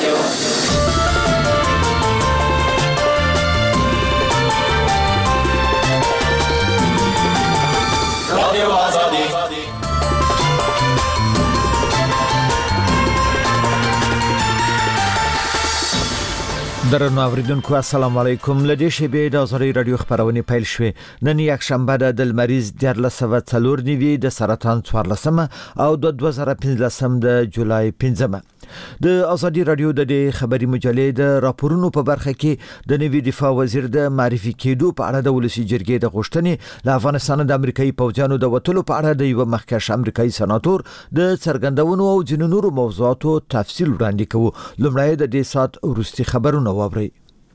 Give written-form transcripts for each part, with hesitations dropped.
درنو اوریدونکو السلام علیکم. لدې شیبې د آزادۍ رادیو خبرونه پیل شوې. نن یک شنبه د مریض 1394 د سرطان 14 او د 2015 د جولای 15 د آزادۍ رادیو د خبري مجلې د راپورونو په برخه کې د نوي دفاع وزیر د معرفي کېدو په اړه د ولسی جرګې د غوښتنې له افغانستان د امریکایي پوځیانو د وټلو په اړه د یو مخکښ امریکایي سناتور د څرګندونو او ځینو نورو موضوعاتو تفصیل وړاندې کوو. لومړی د دې سات وروستي خبرونه واورئ.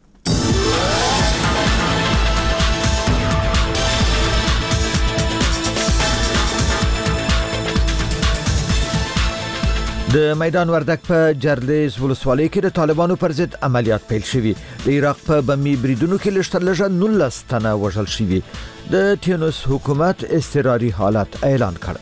د میدان وردک په جرلیز ولسوالۍ کې د طالبانو پر ضد عملیات پیل شوي. د عراق په بمي بریدونو کې لږترلږه 19 تنه وژل شوي. د تونس حکومت اضطراري حالت اعلان کړ.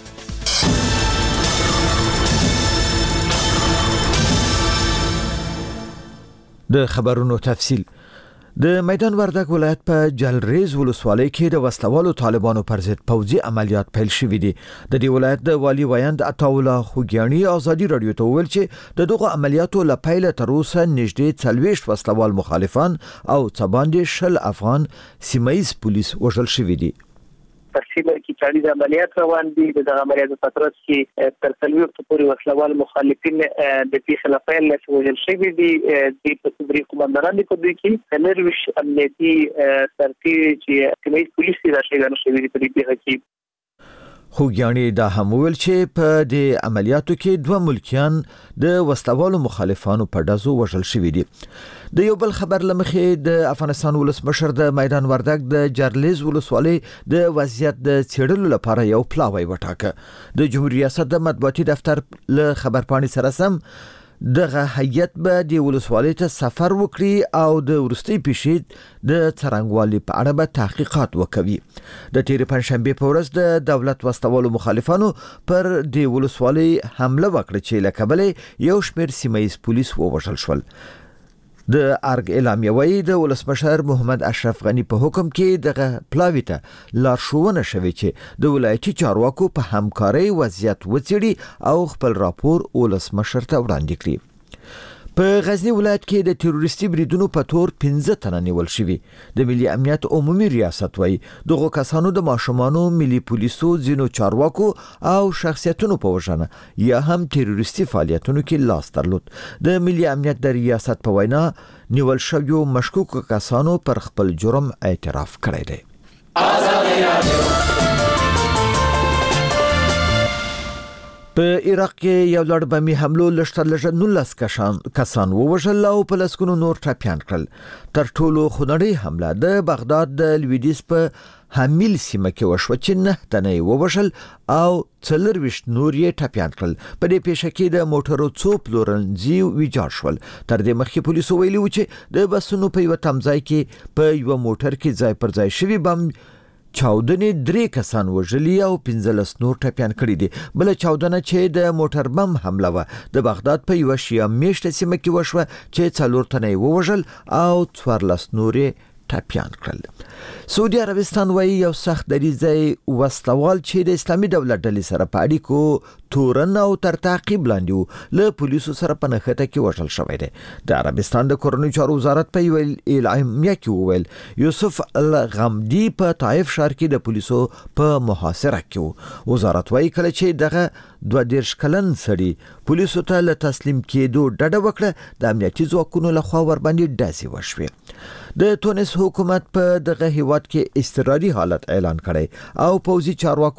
د خبرونو تفصیل. د میدان وردک ولایت په جلریز ولسوالۍ کې د وسلوالو طالبانو پر ضد پوځي عملیات پیل شوي دي. د دې ولایت د والی ویاند عطاالله خوګیانی آزادي رادیو ته وویل چې د دغه عملیاتو له پیله تر اوسه نږدې 40 وسلوال مخالفان او څه باندې 10 افغان سیمایي پولیس وژل شوي دي. تفصیل کی 40 عملیات روان دي. د عملیاتو فترات کې تر 30 وخت پورې وسلوال مخالفین د پیښې لپاره لږ شوي دي. د صدري قومندانان په دوی کې نروش امنیتي سرتي چې سیمایي پولیس راشي شوي دي په دې پیښه کې. خوګیانی دا هم ویل چې په دې عملیاتو کې 2 ملکیان د وسلوالو مخالفانو په ډزو وژل شوي دي. د یو بل خبر لمخې د افغانستان ولسمشر د میدان وردک د جرلیز ولسوالۍ د وضعیت د څېړلو لپاره یو پلاوی وټاکه. د جمهوریت ریاست د مطبوعاتي دفتر له خبرپاڼې سره سم دغه هیئت به د ولسوالۍ ته سفر وکړي او د ورستي پیښې د څرنګوالي په اړه به تحقیقات وکوي. د تیر پنځشنبه په ورځ د دولت وسلوالو مخالفانو پر د ولسوالۍ حمله وکړه چې له کبله یو شمېر سیمایي پولیس ووژل شول. د ارګ اعلامیه وایي د ولسمشر محمد اشرف غنی په حکم کې دغه پلاوی ته لارښوونه شوې چې د ولایتي چارواکو په همکارۍ وضعیت وڅېړي او خپل راپور ولسمشر ته وړاندې کړي. په غزنی ولایت کې د تروریستي بریدونو په تور 15 تنه نیول شوي. د ملي امنیت عمومي ریاست وایي دغه کسانو د ماشومانو ملي پولیسو ځینو چارواکو او شخصیتونو په وژنه یا هم تروریستي فعالیتونو کې لاس درلود. د ملي امنیت د ریاست په وینا نیول شویو مشکوک کسانو پر خپل جرم اعتراف کړی دی. په عراق کې یو لړ بمي حملو لږترلږه 19 کسان ووژل او په لسګونو نور ټپیان کړل. تر ټولو خونړۍ حمله د بغداد د لویدیس په حمیل سیمه کې وشوه چې 9 تنه ووژل او 24 نور یې ټپیان کړل. په دې پیښه کې د موټرو څو پلورنځي ویجاړ شول. تر دې مخکې پولیسو ویلي و چې د بسونو په یو تمځای کې په یو موټر کې ځای پر ځای شوي بم چاودنې 3 کسان وژلي او 15 نور ټپیان کړي دي. بل چاودنه چې د موټر بم حمله و د بغداد په یو شیعه میشته سیمه کې وشوه چې 4 تنه ووژل او 14 نور ټپیان کړل. سعودي عربستان وایي یو سخت دریځي وسلوال چې د اسلامي دولت ډلې سره په اړیکو تورن او تر تعقیب لاندې له پولیسو سره په نښته کې وژل شوی دی. د عربستان د کورنیو چارو وزارت په یو اعلامیه کې وویل یوسف الغامدي په طائف ښار کې د پولیسو په محاصره کې و. وزارت وایي کله چې دغه 22 کلن سړي پولیسو ته له تسلیم کېدو ډډه وکړه د امنیتي ځواکونو لخوا ور باندې ډزې وشوې. د تونس حکومت په دغه هیواد کې اضطراري حالت اعلان کړی او پوځي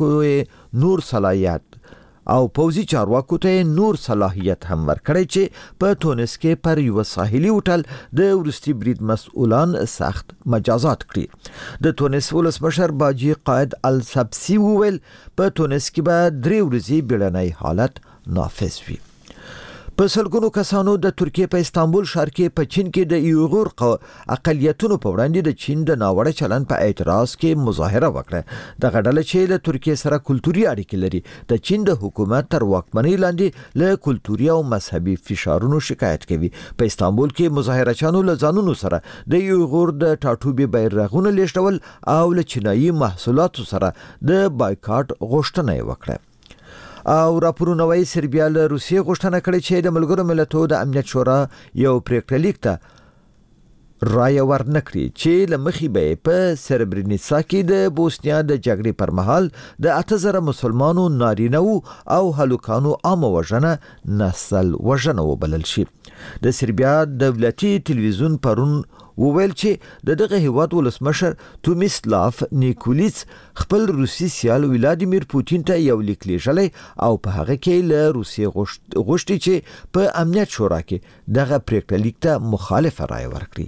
چارواکو ته نور صلاحیت هم ورکړی چې په تونس کې پر یو ساحلي هوټل د ورستي برید مسؤلان سخت مجازات کړي. د تونس ولسمشر باجی قائد السبسی وویل په تونس کې به 3 ورځې بیړنی حالت نافذ وي. په سلګونو کسانو د ترکیه په استانبول ښار کې په چین کې د یوغور اقلیتونو په وړاندې د چین د ناوړه چلند په اعتراض کې مظاهره وکړه. د غډله چې له ترکیه سره کلتوري اړیکې لري د چین د حکومت تر واکمنۍ لاندې له کلتوري او مذهبي فشارونو شکایت کوي. په استانبول کې مظاهرچیانو له ځانونو سره د یوغور د ټاټوبي بیرغونه لیږدول او له چینایي محصولاتو سره د بایکاټ غوښتنه وکړه. او راپورونه وايي سربیا له روسیې غوښتنه کړې چې د ملګرو ملتونو د امنیت شورا یو پریکړه لیک ته رایه ورنکړي چې له مخې به په سربرینیسا کې د بوسنیا د جګړې پر مهال د 8000 مسلمانو نارینه‌و او هلوکانو عام وژنه نسل وژنه وبلل شي. د سربیا دولتي تلویزیون پرون وویل چې دغه هیواد ولسمشر تومیسلاف نیکولیس خپل روسي سیال ولادیمیر پوتین ته یو لیک لیږلی او په هغه کې له روسیې غوښتي چې په امنیت شورا کې دغه پریکړه لیک ته مخالفه رایه ورکړي.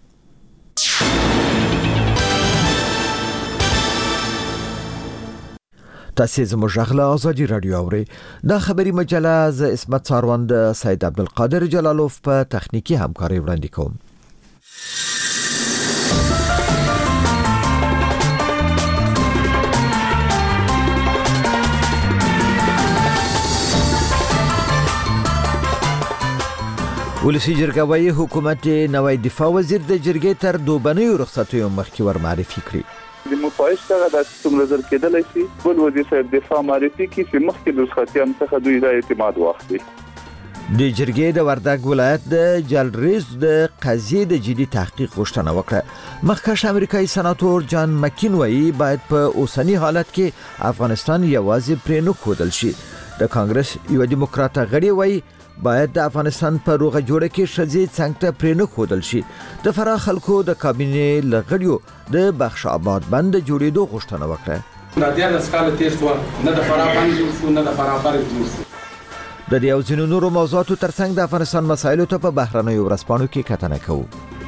تاسو زموږ غږ له ازادي رادیو اورئ. دا خبري مجله ز اسمت ساروند سید عبدالقادر جلالوف په تخنیکی همکاري وړاندې کوم. ولسی جرګه وايي حکومت نوی دفاع وزیر د جرګې تر دوبنیو رخصتیو مخکې ور معرفي کړی. د مفایش څخه د څومره زر کېدلی شي بل وزیر صاحب دفاع معرفي کړي چې مخکې د رخصتیانو څخه دوی د اعتماد واخلي. د جرګې د وردګ ولایت د جلریز د قضیې د جدي تحقیق غوښتنه وکړه. مخکښ امریکایي سناتور جان مکین وايي باید په اوسنی حالت کې افغانستان یوازې پرې نه ښودل شي. د کانګرس یو دیموکراټ غړي وايي باید د افغانستان په روغه جوړه کې شذې څنګه ته پرې نه ښودل شي. د فراه خلکو د کابینې لغړیو د بخش آباد بند جوړېدو غوښتنه وکړه. د دې نسخه تیر شو نه د فراه بند جوړ شو نه د فراه بند جوړ شو. د دې او ځینو نورو موضوعاتو ترڅنګ د افغانستان مسایلو ته په بهرنیو ورځپاڼو کې کتنه کوو.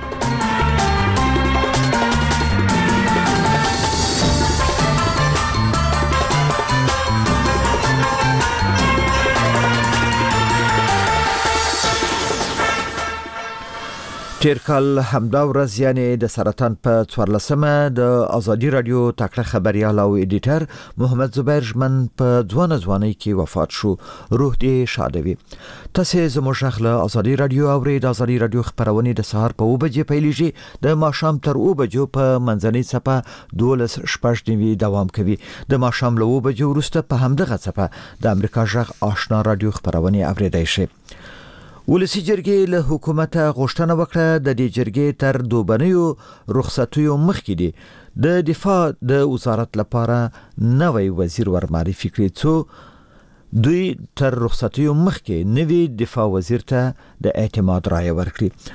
تیر کال همدا ورځ یعنی د سرطان په 14مه د ازادي رادیو تکړه خبريال او ایډیټر محمد زبیر ژمن په ځوانۍ کې وفات شو. روح دې شاد وي. تاسو زموږ خپل ازادي رادیو او د ازادي رادیو خبرونه د سهار په 2 بجې پیلېږي د ماښام تر 2 بجو په منځنۍ صفه 12:15 دوام کوي. د ماښام له 2 بجو وروسته په همدغه صفه د امریکا غږ آشنا رادیو خبرونه اوریدای شي. ولسی جرګې له حکومت غوښتنه وکړه د دې جرګې تر دوبنیو رخصتیو مخکې دی د دفاع د وزارت لپاره نوی وزیر ور معرفي کړي څو دوی تر رخصتیو مخکې نوی دفاع وزیر ته د اعتماد رایه ورکړي.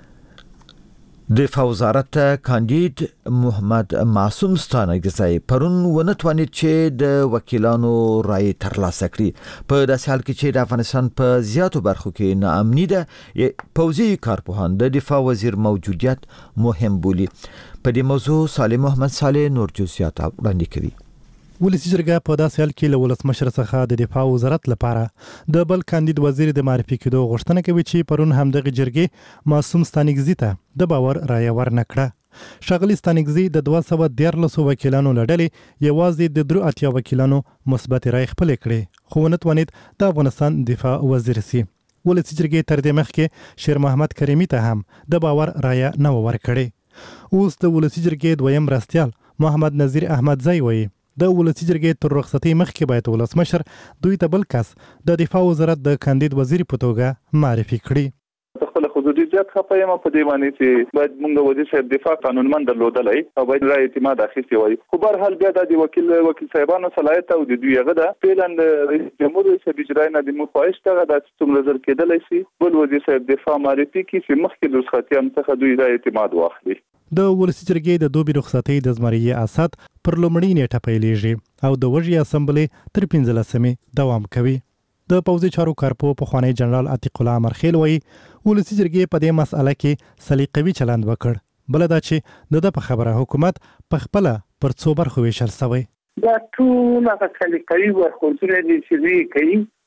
دفاع وزارت کاندید محمد معصوم ستانکزی پرون ونتوانید چې د وکیلانو رای ترلاسه کړي. په داسې حال کې چې د افغانستان په زیاتو برخو کې ناامني ده پوځي کارپوهان د دفاع وزیر موجودیت مهم بولي. په دې موضوع صالح محمد صالح نور جزئیات وړاندې کوي. ولسی جرګه په داسې حال کې له ولسمشر څخه د دفاع وزارت لپاره د بل کاندید وزیر د معرفي کېدو غوښتنه کوي چې پرون همدغه جرګې معصوم ستانکزی ته د باور رایه ورنکړه. ښاغلي ستانکزی د 213 وکیلانو لړلې یوازې د 83 وکیلانو مثبت رایه خپل کړې خو ونتوانید د افغانستان دفاع وزیر سي. ولسی جرګې تر دې مخکې شیر محمد کریمي ته هم د باور رایه نه ورکړې. اوس د ولسی جرګې دویم راستیال محمد نظیر احمدزی وایي د ولسی جرګې تر رخصتۍ مخکې باید ولسمشر دوی ته بل کس د دفاع وزارت د کاندید وزیر په توګه معرفي کړي. خپل حدودي ځات خپایم په دې باندې چې باید موږ وزیر صاحب دفاع قانونمند درلودلای او باید رای اعتماد اخیستي وای. خو بهر حال بیا د وکیل صاحبانو صلاحیت او د دوی هغه د پیلند رئیس جمهور رئیس اجرای نه د مفایش ته د څومره زر کېدلی شي بل وزیر صاحب دفاع معرفي کړي چې مخکې د رخصتیانو څخه دوی رای اعتماد واخلي. د ولسی جرګې د دوبي رخصتۍ د زمریې اسات پر لومړۍ نیټه پیلېږي او د وژې اسمبلې تر 15مې دوام کوي. د پوځي چارو کارپو پخوانی جنرال عتیق الله مرخیل وایي ولسی جرګې په دې مسأله کې سلیقوي چلند وکړ. بل دا چې د په خبره حکومت په خپل پر څو برخو ویشل شوی. دا ټول هغه سلیقوي ورخوځونه دي چې دوی کوي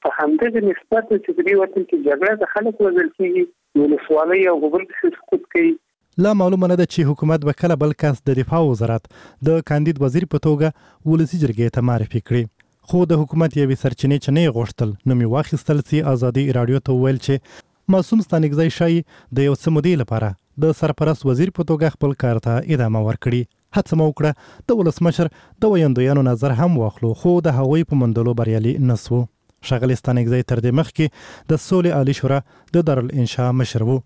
په همدغه نسبت چې په دې وخت کې جګړه د خلکو وزل کېږي ولسوالۍ او غوبل کې سقوط کوي. لا معلومه نه ده چې حکومت به کله بل کس د دفاع وزارت د کاندید وزیر په توګه ولسی جرګې ته معرفي کړي، خو د حکومت یوې سرچینې چې نه غوښتل نو می واخیستل سي ازادي رادیو ته ویل چې معصوم ستانګزی شای د یو څه مودې لپاره د سرپرست وزیر په توګه خپل کار ته ادامه ورکړي. هڅه مو وکړه د ولسمشر د ویاندویانو نظر هم واخلو، خو د هغوی په مندلو بریالي نسو. ښاغلی ستانګزی تر دې مخکې د سولې عالی شورا د دارالانشا مشر وو.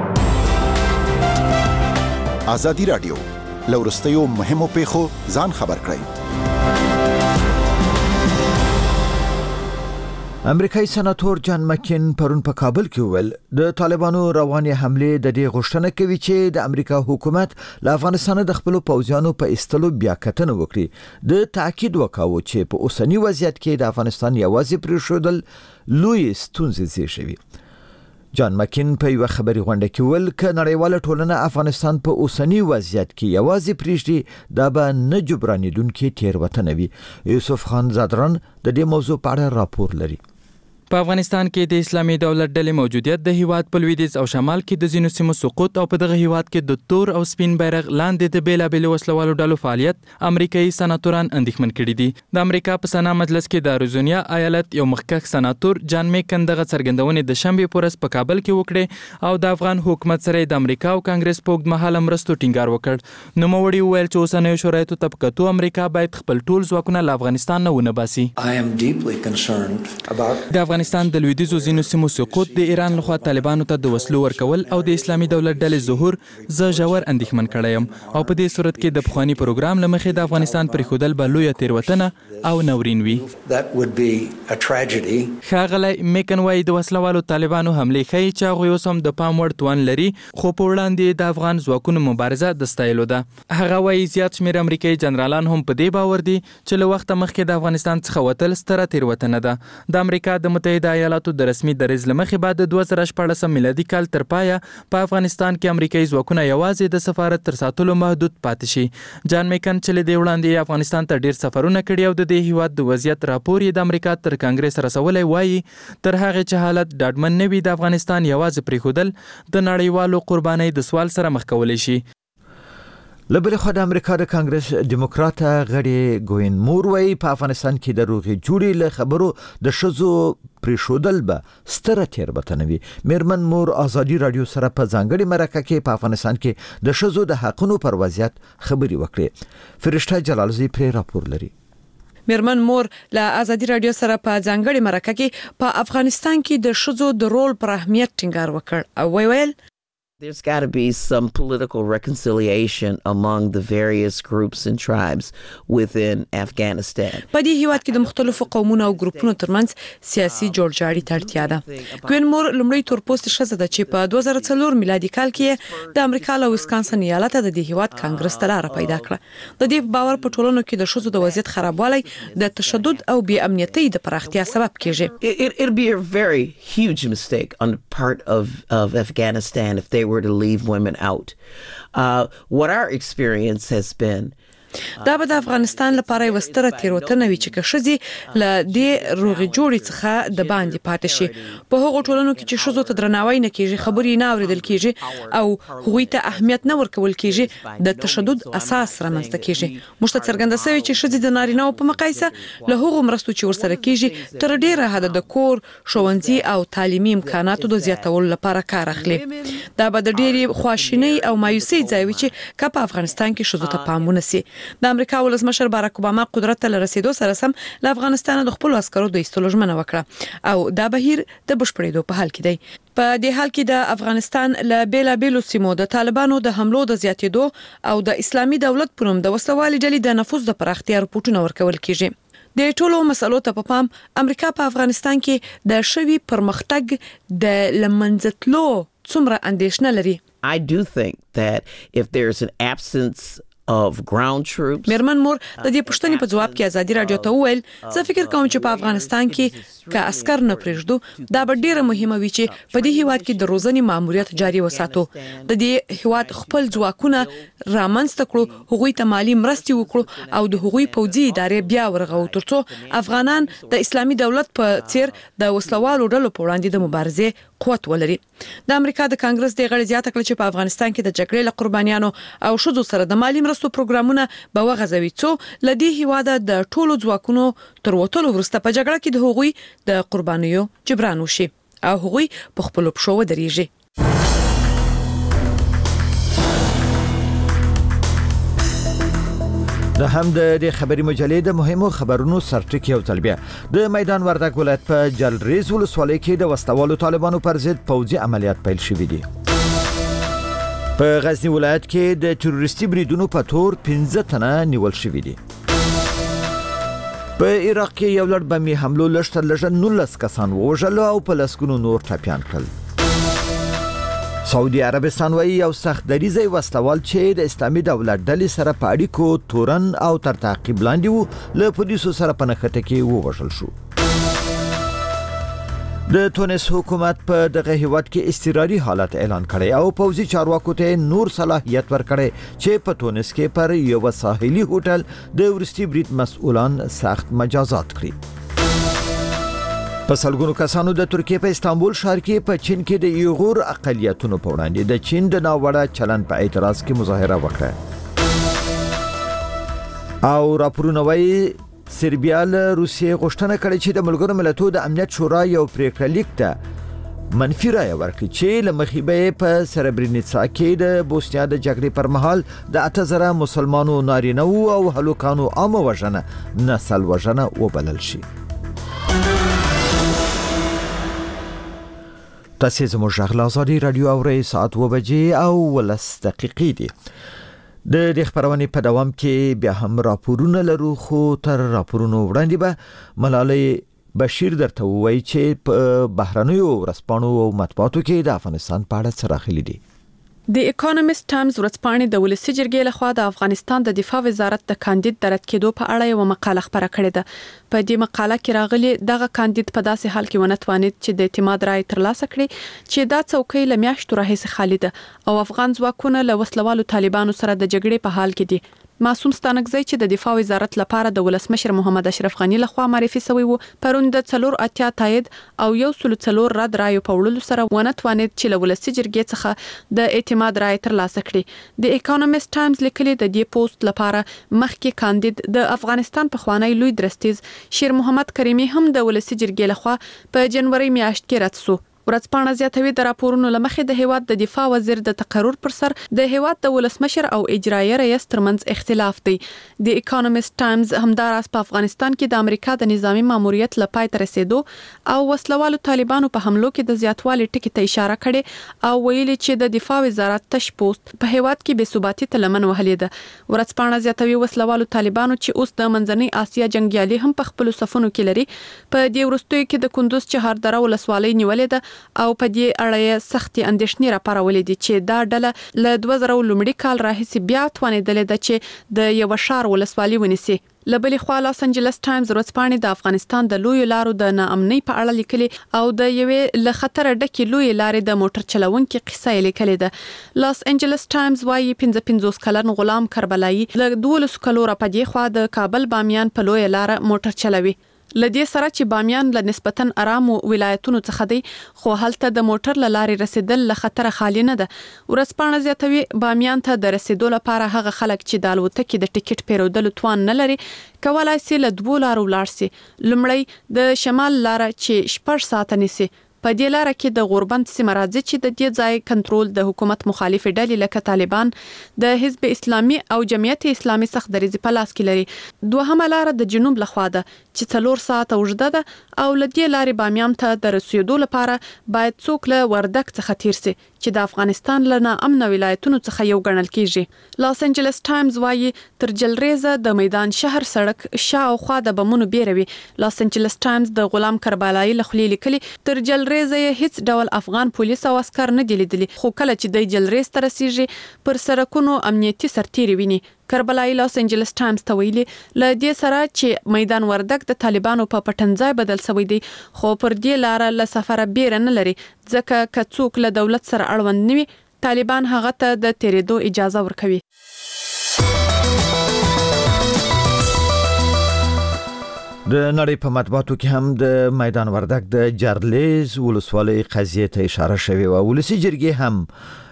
ازادي رادیو لورستیو مهمو پیښو ځان خبر کړئ. امریکایي سناتور جان مکین پرون په کابل کې ویل د طالبانو رواني حمله د دې غوښتنه کوي چې د امریکا حکومت له افغانستان د خپل پوځیانو په استلو بیا کتنه وکړي. د تاکید وکاوه چې په اوسنی وضعیت کې د افغانستان یوازې پریښودل لوی ستونزې زیږوي. جان مکین په یو خبري غونډه کې ویل ک نړیواله ټولنه افغانستان په اوسنی وضعیت کې یوازې پریږدي دا به نه جبرانیدونکې تیروتنه وي. یوسف خان زادران د دې موضوع په اړه راپور لري. په افغانستان کې د اسلامي دولت ډلې موجودیت د هیواد په لویدیځ او شمال کې د ځینو سیمو سقوط او په دغه هیواد کې د تور او سپین بیرغ لاندې د بیلابېلو وسلوالو ډلو فعالیت امریکایي سناتوران اندېښمن کړي دي. د امریکا په سنا مجلس کې د اریزونا ایالت یو مخکښ سناتور جان میکن دغه څرګندونې د شنبې په ورځ په کابل کې وکړې او د افغان حکومت سره د امریکا او کانګرس په اوږدمهاله مرستو ټینګار وکړ. نوموړي وویل چې اوسنیو شرایطو ته په کتو امریکا باید خپل ټول ځواکونه له افغانستان نه ونه باسي. د افغانستان د لویدیځو ځینو سیمو سقوط د ایران لخوا طالبانو ته د وسلو ورکول او د اسلامي دولت ډلې ظهور زه ژور اندېښمن کړی یم او په دې صورت کې د پخواني پروګرام له مخې د افغانستان پرېښودل به لویه تېروتنه او ناورین وي. ښاغلی میکن وایي د وسلوالو طالبانو حملې ښیي چې هغوی اوس هم د پام وړ توان لري، خو په وړاندې د افغان ځواکونو مبارزه د ستایلو ده. هغه وایي زیات شمېر امریکایي جنرالان هم په دې باور دي چې له وخته مخکې د افغانستان څخه وتل ستره تېروتنه ده. د امریکا د متحده ایالاتو د رسمي دریځ له مخې بعد د 2014 میلادي کال تر پایه په افغانستان کې امریکایي ځواکونه یوازې د سفارت تر ساتلو محدود پاتې شي. جان میکن چې له دې وړاندې افغانستان ته ډیر سفرونه کړي او د دې هیواد د وضعیت راپور یې د امریکا تر کانګرس رسولی وایي تر هغې چې حالت ډاډمن نه وي د افغانستان یوازې پرېښودل د نړیوالو قربانۍ د سوال سره مخ کولی شي. لبل خو د امریکا د کانګرس دیموکراټ غړي ګوین مور وایي په افغانستان کې د روغې جوړې له خبرو د شذو پریښودل به ستره تېروتنه وي. میرمن مور ازادي رادیو سره په ځانګړي مرکه کې په افغانستان کې د شذو د حقونو پر وضعیت خبري وکړي. فرشته جلالزی پرې راپور لري. میرمن مور له ازادي رادیو سره په ځانګړي مرکه کې په افغانستان کې د شذو د رول پر اهمیت ټینګار وکړ او ویل There's got to be some political reconciliation among the various groups and tribes within Afghanistan. په دې هیواد کې د مختلفو قومونو او ګروپونو ترمنځ سیاسي جوړجاړي ته اړتیا ده. ګوین مور لومړی تورپوست ښځه ده چې په 2004 میلادي کال کې د امریکا له ویسکانسن ایالت د دې هیواد کانګرس ته لاره پیدا کړه. د دې باور په ټولنو کې د ښځو د وضعیت خرابوالی د تشدد او بې امنیتۍ د پراختیا سبب کیږي. It'd be a very huge mistake on the part of Afghanistan if they were to leave women out. What our experience has been دا به د افغانستان لپاره یو ستره تېروتنه وي چې که ښځې له دې روغې جوړې څخه د باندې پاتې شي. په هغو ټولنو کې چې ښځو ته درناوی نه کیږي، خبرې نه اورېدل کیږي او هغوی ته اهمیت نه ورکول کیږي، د تشدد اساس رامنځته کیږي. موږ ته څرګنده شوې چې ښځې د نارینه‌و په مقایسه له هغو مرستو چې ورسره کیږي تر ډیره حده د کور، ښوونځي او تعلیمي امکاناتو د زیاتولو لپاره کار اخلي. دا به د ډېرې خواشینۍ او مایوسۍ ځای وي چې که په افغانستان کې ښځو ته پام ونه سي. د امریکا ولسمشر باراک اوباما قدرت ته رسیدو سره سم له افغانستان د خپل عسکرو د ایستلو ژمنه وکړه او دا بهیر د بشپړېدو په حال کې دی. په دې حال کې د افغانستان له بیلابېلو سیمو د طالبانو د حملو د زیاتېدو او د اسلامي دولت په نوم د وسلوالي ډلې د نفوذ د پراختیا رپورټونه ورکول کیږي. د ټولو مسلو ته په پام امریکا په افغانستان کې د شوي پرمختګ د لمنځتلو څومره اندېښنه لري. I do think that if there's an absence of ground troops. میرمن مور د دې پوښتنې په جواب کې ازادي رادیو ته وویل زه فکر کوم چې په افغانستان کې که عسكر نه پرېږدو دا به ډیره مهمه وي چې په دې هیواد کې د روزنې ماموریت جاري وساتو د دې هیواد خپل ځواکونه رامنځته کړو هغوی ته مالی مرستې وکړو او د هغوی پوځي ادارې بیا ورغو ترڅو افغانان د اسلامي دولت په څیر د وسلوالو ډلو په وړاندې د مبارزې قوت ولري. د امریکا د کانګرس د غړي زیاته کړ چې په افغانستان کې د جګړې له قربانیانو او شذو سره د مالی مرستو پروګرامونه به وغځوي څو لدی هیواده د ټولو ځواکونو تر وټولو ورسته په جګړه کې د هغوی د قربانیو جبران وشي او هغوی په خپل پښو ودرېږي. د هم د خبري مجلې د مهمو خبرونو سرټکی او تلبیه د میدان وردګ ولایت په جلریز ولسوالۍ کې د وسوالو طالبانو پر ضد پوځي عملیات پیل شوې دي. په غزنی ولایت کې د تروریستي بریدونو په تور 15 تنه نیول شوې دي. په عراق کې یو لړ بمي حملو لږ 19 کسان ووژل او په لسګونو نور ټپيان کړل. سعودي عربستان وایي یو سخت دریځي وسلوال چې د اسلامي دولت ډلې سره په اړیکو تورن او تر تعقیب لاندې وو له پولیسو سره په نښته کې ووژل شو. د تونس حکومت په دغه هیواد کې اضطراري حالت اعلان کړی او پوځي چارواکو ته نور صلاحیت ورکړي چې په تونس کې پر یو ساحلي هوټل د ورستي برید مسؤلان سخت مجازات کړي. په سلګونو کسانو د ترکیه په استانبول ښار کې په چین کې د یغور اقلیتونو په وړاندې د چین د ناوړه چلن په اعتراض کې مظاهره وکړه. او راپورونه وايي سربیا له روسیې غوښتنه کړې چې د ملګرو ملتونو د امنیت شورا یو پریکړه لیک ته منفي رایه ورکړي چې له مخې به په سربرینیڅا کې د بوسنیا د جګړې پر مهال د 8000 مسلمانو نارینه او هلوکانو عام وژنه نسل وژنه وبلل شي. تاسې زموږ غږ له ازادي رادیو اورئ ساعت 2 او 10 دقیقې دي. د خبرونې په دوام کې بیا هم راپورونه لرو خو تر راپورونو وړاندې به ملالۍ بشیر درته وایي چې په بهرنیو ورځپاڼو او مطبوعاتو کې د افغانستان په اړه څه راغلي دي. د اکونومیست ټایمز ورځپاڼې د ولسي جرګې لخوا د افغانستان د دفاع وزارت د کاندید د رد کېدو په اړه یو مقاله خپره کړې ده. په دې مقاله کې راغلي دغه کاندید په داسې حال کې ونتوانید چې د اعتماد رائے ترلاسه کړي چې دا څوکۍ له میاشتو راهیسې خالي ده او افغان ځواکونه له وسلوالو طالبانو سره د جګړې په حال کې دي. معصوم ستانکزی چې د دفاع وزارت لپاره د ولسمشر محمد اشرف غنی لخوا معرفي شوی وو پرون د 4 تایید او 1 رد رایو په وړلو سره ونتوانید چې له ولسي جرګې څخه د اعتماد رائے ترلاسه کړي. د اکونومیست ټایمز لیکلي د دې پوسټ لپاره مخکې کاندید د افغانستان په خوانی لوی درستیز شیر محمد کریمی هم د ولسي جرګې لخوا په جنوري میاشت کې رد شو. ورځپاڼه زیاتوي د راپورونو لمخې د هیواد د دفاع وزیر د تقرر پر سر د هیواد د ولسمشر او اجرایي رئیس ترمنځ اختلاف دی. د اکونومیست ټایمز همداراز په افغانستان کې د امریکا د نظامی ماموریت لپاره تر رسیدو او وسلوالو طالبانو په حملو کې د زیاتوالي ټکی ته اشاره کړې او ویلي چې د دفاع وزارت تش پوسټ په هیواد کې بې ثباتي تلمن وهلې ده. ورځپاڼه زیاتوي وسلوالو طالبانو چې اوس د منځنۍ اسیا جنگیالي هم په خپل صفونو کې لري په دې ورستوي کې د کندوز چهاردره ولسوالۍ نیولې ده او په دې اړه سختي اندېښنې راپارولې دي چې دا ډله له 2000 لومړي کال راهیسې بیا توانېدلې ده چې د یو شار ولسوالۍ ونیسي. لبلې خوا لاس انجلس ټایمز ورځپاڼې د افغانستان د لوی لارو د ناامنۍ په اړه لیکلي او د یوې له خطر ډکې لوی لارې د موټر چلونکو قصه یې لیکلې ده. لاس انجلس ټایمز وايي 55 کلن غلام کربلایي له 12 کلو را پدې خوا د کابل بامیان په لوی لار موټر چلوي. لدې سره چې بامیان له نسبتاً آرام ولایتونو څخه دی خو هلته د موټر لارې رسیدل له خطر خالی نه ده. ورځپاڼه زیاتوي بامیان ته د رسیدو لپاره هغه خلک چې د الوتکې د ټیکټ پیرودلو توان نه لري کولای شي له 2 لارو لاړ شي. لومړی د شمال لار چې 6 ساعته نیسي. په دې لار کې د غوربند سیمه راځي چې د دې ځای کنټرول د حکومت مخالف ډلې لکه طالبان د حزب اسلامي او جمعیت اسلامي سخت دریځ په لاس کې لري. دوهمه لار د جنوب لخوا ده چې 4 ساعته اوږده ده او لدې لارې بامیان ته د رسیدو لپاره باید څوک له وردګ څخه تیر شي چې د افغانستان له ناامن ولایتونو څخه یو ګڼل کیږي. لاس انجلس ټایمز وايي تر جلریزه د میدان شهر سړک شاوخوا د بمونو بیروي. لاس انجلس ټایمز د غلام کربلایي لخوا لیکلي تر جلریزه جلریزه هیڅ ډول افغان پولیس او عسكر نه دي لیدلي، خو کله چې د جلریز ته رسیږي پر سرکونو امنیتي سرتیري ویني. کربلای لاس انجلس ټایمز ته ویلي ل دې سره چې میدان وردګ د طالبانو په پټنځای بدل شوی دی، خو پر دې لار له سفر بیره نه لري، ځکه که څوک له دولت سره اړوند نه وي طالبان هغه ته د تیریدو اجازه ورکوي. د نړۍ په مطبوعاتو کې هم د میدان وردګ د جارلیز ولسوالۍ قضیې ته اشاره شوې و. ولسی جرګې هم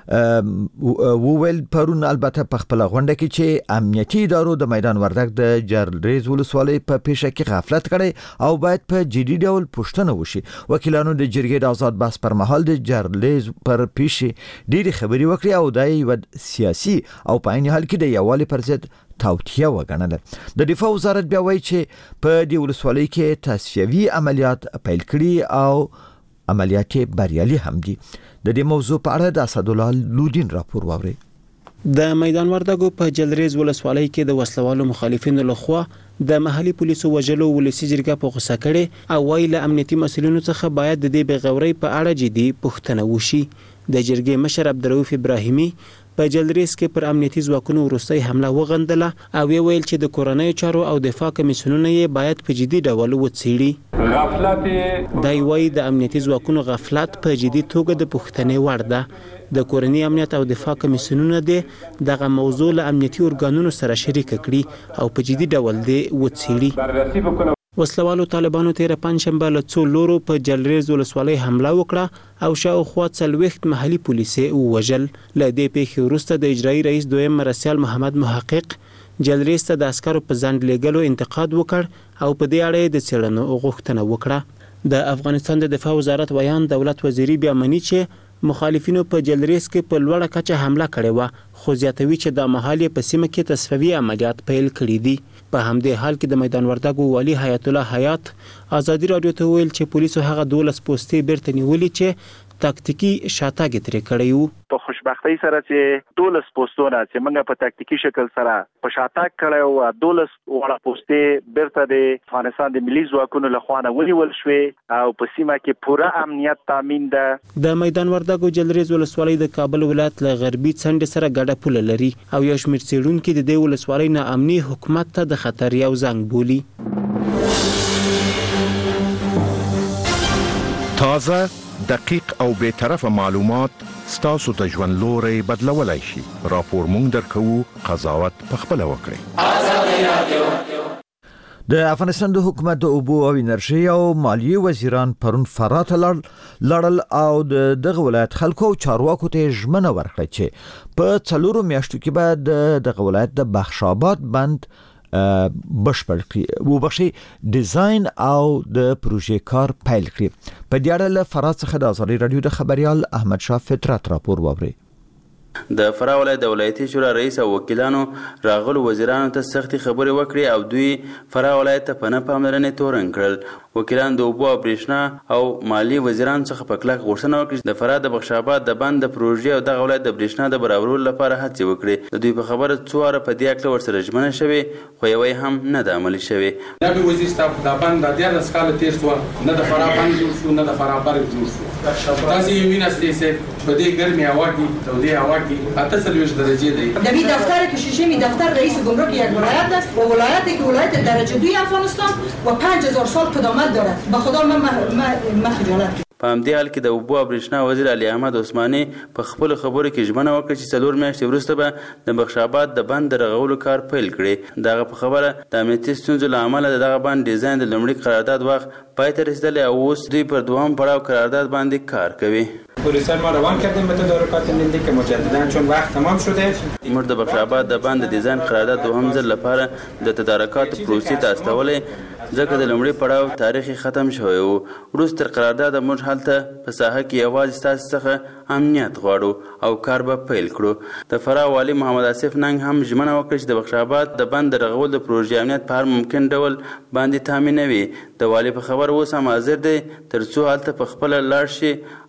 وویل پرون البته په خپل غونډه کې چې امنیتي ادارو د میدان وردګ د جارلیز ولسوالۍ په پیښه کې غفلت کړی او باید په جدي ډول پوښتنه وشي. وکیلانو د جرګې د آزاد بحث پر مهال د جارلیز پر پیښې ډېری خبري وکړي او د یو سیاسي او په عین حال کې د یووالي پر ضد توطیه وګڼله. د دفاع وزارت بیا وایي چې په دې ولسوالۍ کې تصفیوي عملیات پیل کړي او عملیات بریالي هم دي. د دې موضوع په اړه د اسدالله لودین راپور واوري. د میدان وردګو په جلریز ولسوالۍ کې د وسلوالو مخالفینو لخوا د محلي پولیسو وژلو ولسی جرګه په غوسه کړي او ویل امنیتي مسؤلینو څخه باید د دې بغوري په اړه جدي پوښتنه وشي. د جرګې مشر عبدالرؤف ابراهیمي په جلریز کې پر امنیتي ځواکونو وروستۍ حمله وغندله او ویل چې د کورنۍ چارو او دفاع کمیسیونونه یې باید په جدي ډول وڅېړي. غفلت دا وایي د امنیتي ځواکونو غفلت په جدي توګه د پوښتنې وړ ده. د کورنۍ امنیت او دفاع کمیسیونونه دغه موضوع له امنیتي ارګانونو سره شریک کړي او په جدي ډول وڅېړي. وسلوالو طالبانو تیر پنځشنبه له څو لورو په جلریز ولسوالۍ حمله وکړه او شاوخوا 40 محلي پولیس وژل. له دې پیښې وروسته د اجرایي رئیس دویم مرسیال محمد محقق جلریز ته د عسکرو په ځنډ لېږلو انتقاد وکړ او په دې اړه د څېړنو غوښتنه وکړه. د افغانستان د دفاع وزارت ویان دولت وزیري بیا مني چې مخالفینو په جلریز کې په لوړه کچه حمله کړې و، خو زیاتوي چې د مهال په سیمه کې تصفیوي عملیات پیل کړي دي. په همدې حال کې د میدان وردګ والي حیات الله حیات ازادي رادیو ته ویل چې پولیسو هغه 12 پوستې بیرته نیولې چې تاکتیکی شاتګ ترې کړی وو. په خوشبختۍ سره چې 12 پوسټونه چې موږ په تاکتیکی شکل سره په شاتګ کړی او 12 وړه پوسټې بیرته د افغانستان د ملي ځواکونو لخوا نه ونیول شوې او په سیمه کې پوره امنیت تامین ده. د میدان وردګ جلریز ولسوالۍ د کابل ولایت له غربي څنډې سره ګډه پوله لري او یو شمېر څېړونکي د دې ولسوالۍ نه امني حکومت ته د خطر یو زنګ بولي. تازه دقیق او به طرفه معلومات ستاسو ته ژوند لوري بدلولای شي. راپور مونږ درکو، قضاوت پخپله وکړئ. د افغانستان د حکومت د اوبو او انرژي او مالیې وزیران پرون فرات لړل او دغه ولایت خلکو او چارواکو ته ژمنه ورکړه چې په 4 میاشتو کې بعد دغه ولایت د بخش آباد بند بشپړ کړي او بخشي ډیزاین او د پروژې کار پیل کړي. په دې اړه له فرات څخه د ازادي رادیو د خبريال احمد شاه فطرت راپور واوري. د فراه ولایت د ولایتي شورا رئیس او وکیلانو راغلو وزیرانو ته سختي خبرې وکړي او دوی فراه ولایت ته په نه پاملرنې تورن کړل. وکیلان د اوبو او برېښنا او مالی وزیرانو څخه په کلک غوښتنه وکړه چې د فراه د بخش آباد د بند د پروژې او دغه ولایت د برېښنا د برابرولو لپاره هڅې وکړي. د دوی په خبره څواره په دې اړه ورسره ژمنه شوې خو یوه هم نه ده عملي شوې. نبي وزیر صاحب دا بند د 14 کال تیر شو، نه د فراه بند جوړ شو نه د فراه برګ جوړ شو. تاسو یې وینئ چې په دې ګرمي هوا کې تودې هوا کې 38 درجه دی. در این دفتر کشیشی می دفتر رئیس گمرک یک ولایت است و ولایتی که ولایت درجه 2 افغانستان و 5000 سال قدامت دارد. به خدا من خجالت په همدې حال کې د اوبو او برېښنا وزیر علي احمد عثماني په خپلو خبرو کې ژمنه وکړه چې 4 میاشتې وروسته به د بخش آباد د بند د رغولو کار پیل کړي. دغه په خبره د امنیتي ستونزو له امله د دغه بند ډیزاین د لومړي قرارداد وخت پای ته رسیدلی او اوس دوی پر دوام پړاو قرارداد باندې کار کوي. پلیسان ما روان کردیم به تدارکات ملی که مجددا چون وقت تمام شده موږ د بخش آباد د بند دیزاین قرارداد دوهم ځل لپاره د تدارکات پروسې ته استولې ځکه د لومړي پړاو تاریخ ختم شوی و. وروسته تر قرارداد موږ هلته په ساحه کې یوازې ستاسو څخه امنیت غواړو او کار به پیل کړو. د فراه والي محمد آصف ننګ هم ژمنه وکړه چې د بخش آباد د بند د رغول د پروژې امنیت په هر ممکن ډول باندې تامینوي. د والي په خبر اوس هم حاضر دی تر څو هلته په خپله لاړ شي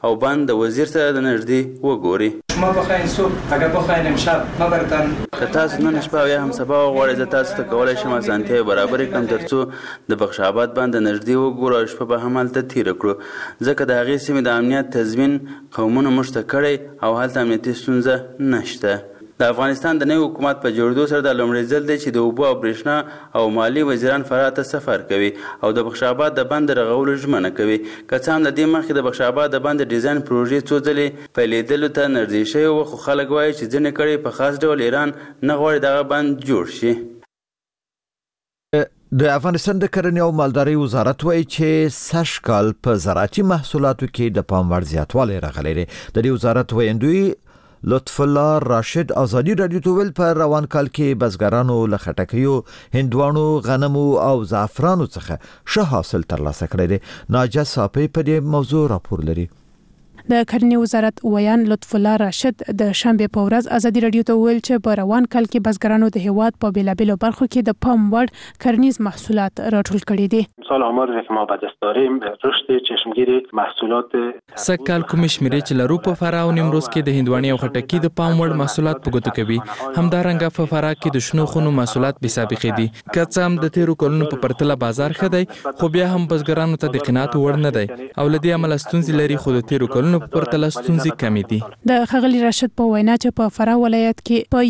او بند د وزیر سره د نږدې وګوري. ما بخواین صبح اگر بخواین امشب ما برتان که تاسو نن شپه یا هم سبا وغواړئ زه تاسو ته کولی شم اسانتیاوې برابرې کړم ترڅو د بخش آباد بند د نږدې وګورو او شپه به هم هلته تېره کړو ځکه د هغې سیمې د امنیت تضمین قومونو موږ ته کړی او هلته امنیتي ستونزه نشته. د افغانستان د نوي حکومت په جوړېدو سره د لومړي ځل دی چې د اوبو او برېښنا او مالی وزیران فراه ته سفر کوي او د بخش آباد د بند د رغولو ژمنه کوي. که څه هم د دې مخکې د بخش آباد د بند ډیزاین پروژې څو ځلې پیلېدلو ته نږدې شوی وو، خو خلک وایي چې ځینې کړۍ په خاص ډول ایران نه غواړي دغه بند جوړ شي. د افغانستان د کرنې او مالدارۍ وزارت وایي چې سږ کال په زراعتي محصولاتو کې د پام وړ زیاتوالی راغلی دی. د دې وزارت ویاندوی لطف الله راشد ازادي رادیو ته ویل په روان کال کې بزګرانو له خټکیو، هندوانو، غنمو او زعفرانو څخه ښه حاصل ترلاسه کړی دی. ناجه صافی په دې موضوع راپور لري. د کرنې وزارت ویان لطف الله راشد د شنبه په ورځ ازادي رادیو ته ویل چې په روان کال کې بزګرانو د هیواد په بیلابیلو برخو کې د پام وړ کرنیز محصولات راټول کړي دي. سال آماری که ما به دست داریم رشد چشمگیر محصولات سکال کوم شمیرې چې لرو په فراه او نیمروز کې د هندوانې او خټکي د پام وړ محصولات په ګوتو کوي. همدارنګه په فراه کې د شنو خونو محصولات بې سابقې دي. که څه هم د تیرو کلونو په پرتله بازار ښه دی، خو بیا هم بزګرانو ته د قناعت وړ نه دی او له دې امله ستونزې لري، خو د تیرو کلونو په پرتله ستونزې کمې دي. د ښاغلي راشد په وینا چې په فراه ولایت کې په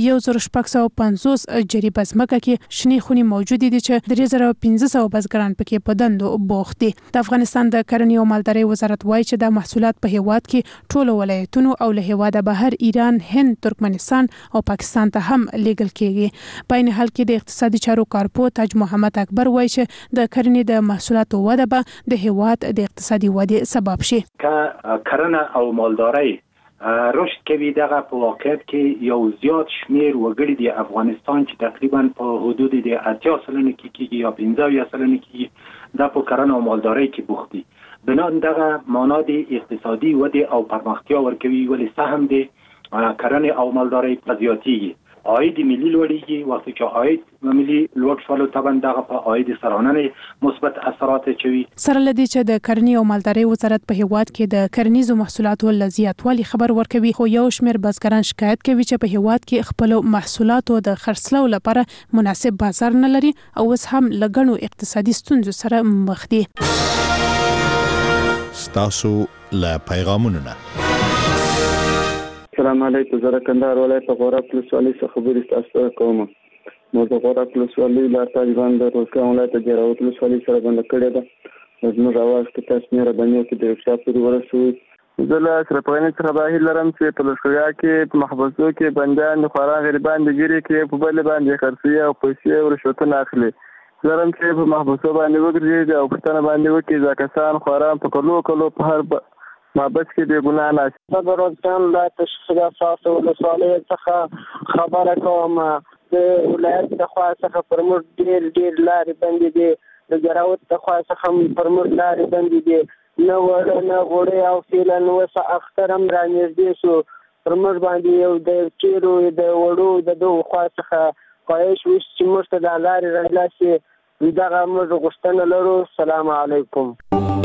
1650 جریبه ځمکه کې شنې خونې موجود دي چې 3500 بزګران پکې په دندو بوخت دي. د افغانستان د کرنې او مالدارۍ وزارت وایي چې د محصولات په هیواد کې ټولو ولایتونو او له هیواده بهر ایران، هند، ترکمنستان او پاکستان ته هم لیږل کیږي. په این حال کې د اقتصادي چارو کارپو تاج محمد اکبر وایي چې د کرنې د محصولاتو وده به د هیواد د اقتصادي ودې سبب شي. کرنه او مالدارۍ رشد کوي. دغه په واقعیت کې یو زیات شمیر وګړي د افغانستان چې تقریبا په حدود د 80 سلنه کې یا 15 سلنه کې د په کرنه او مالدارۍ کې بوخت دي. بنان دغه معنا د اقتصادي ودې او پرمختیا ورکوي، ولې سهم د کرنې او مالدارۍ په زیاتیږي. عاید ملي لوړیږي. وخت چې عاید ملي لوړ شول طبعا دغه په عاید سرانه مثبت اثرات چوي. سره لدی چې د کرنې او مالدارۍ وزارت په هیواد کې د کرنیزو محصولاتو لزیاتوالي خبر ورکوي، خو یو شمیر بزګران شکایت کوي چې په هیواد کې خپل محصولاتو د خرڅلاو لپاره مناسب بازار نه لري او اوس هم لګڼو اقتصادي ستونزو سره مخ دي. ستاسو له پیغامونو نه السلام علیکم. زه کندهار ولایت غورک ولسوالۍ څخه خبرې تاسو کوم. نو د غورک ولسوالۍ لا طالبان د روزګان ولایت د جراوت ولسوالۍ سره بند کړی ده. زموږ اواز کې تاسو نه باندې کې د رښتیا پوری ورسوي. زه لا سره په نن سره باید لرم چې په لښکریا کې په محبسو کې بنديان خورا غریبان د ګری کې په بل باندې خرڅي او پیسې ورشوتونه اخلي. زرم چې په محبسو باندې وګرځي او پښتنه باندې وکي ځکه خورا په کلو په هر محبس کې د ګناه نه. د روزګان لا تشخیص اساس ولسوالۍ څخه خبره کوم. د ولایت د خوا څخه پرموټ ډیر لارې بندې دي. د جراوت د خوا څخه پرموټ لارې بندې دي. نه وړه نه غوړې او فعلا وسه اختر هم رانږدې شو. پرموټ باندې یو د چیرو د وړو د دوه خوا څخه خواهش وشي چې موږ ته د لارې راغلاسي. دغه موږ غوښتنه لرو. السلام علیکم.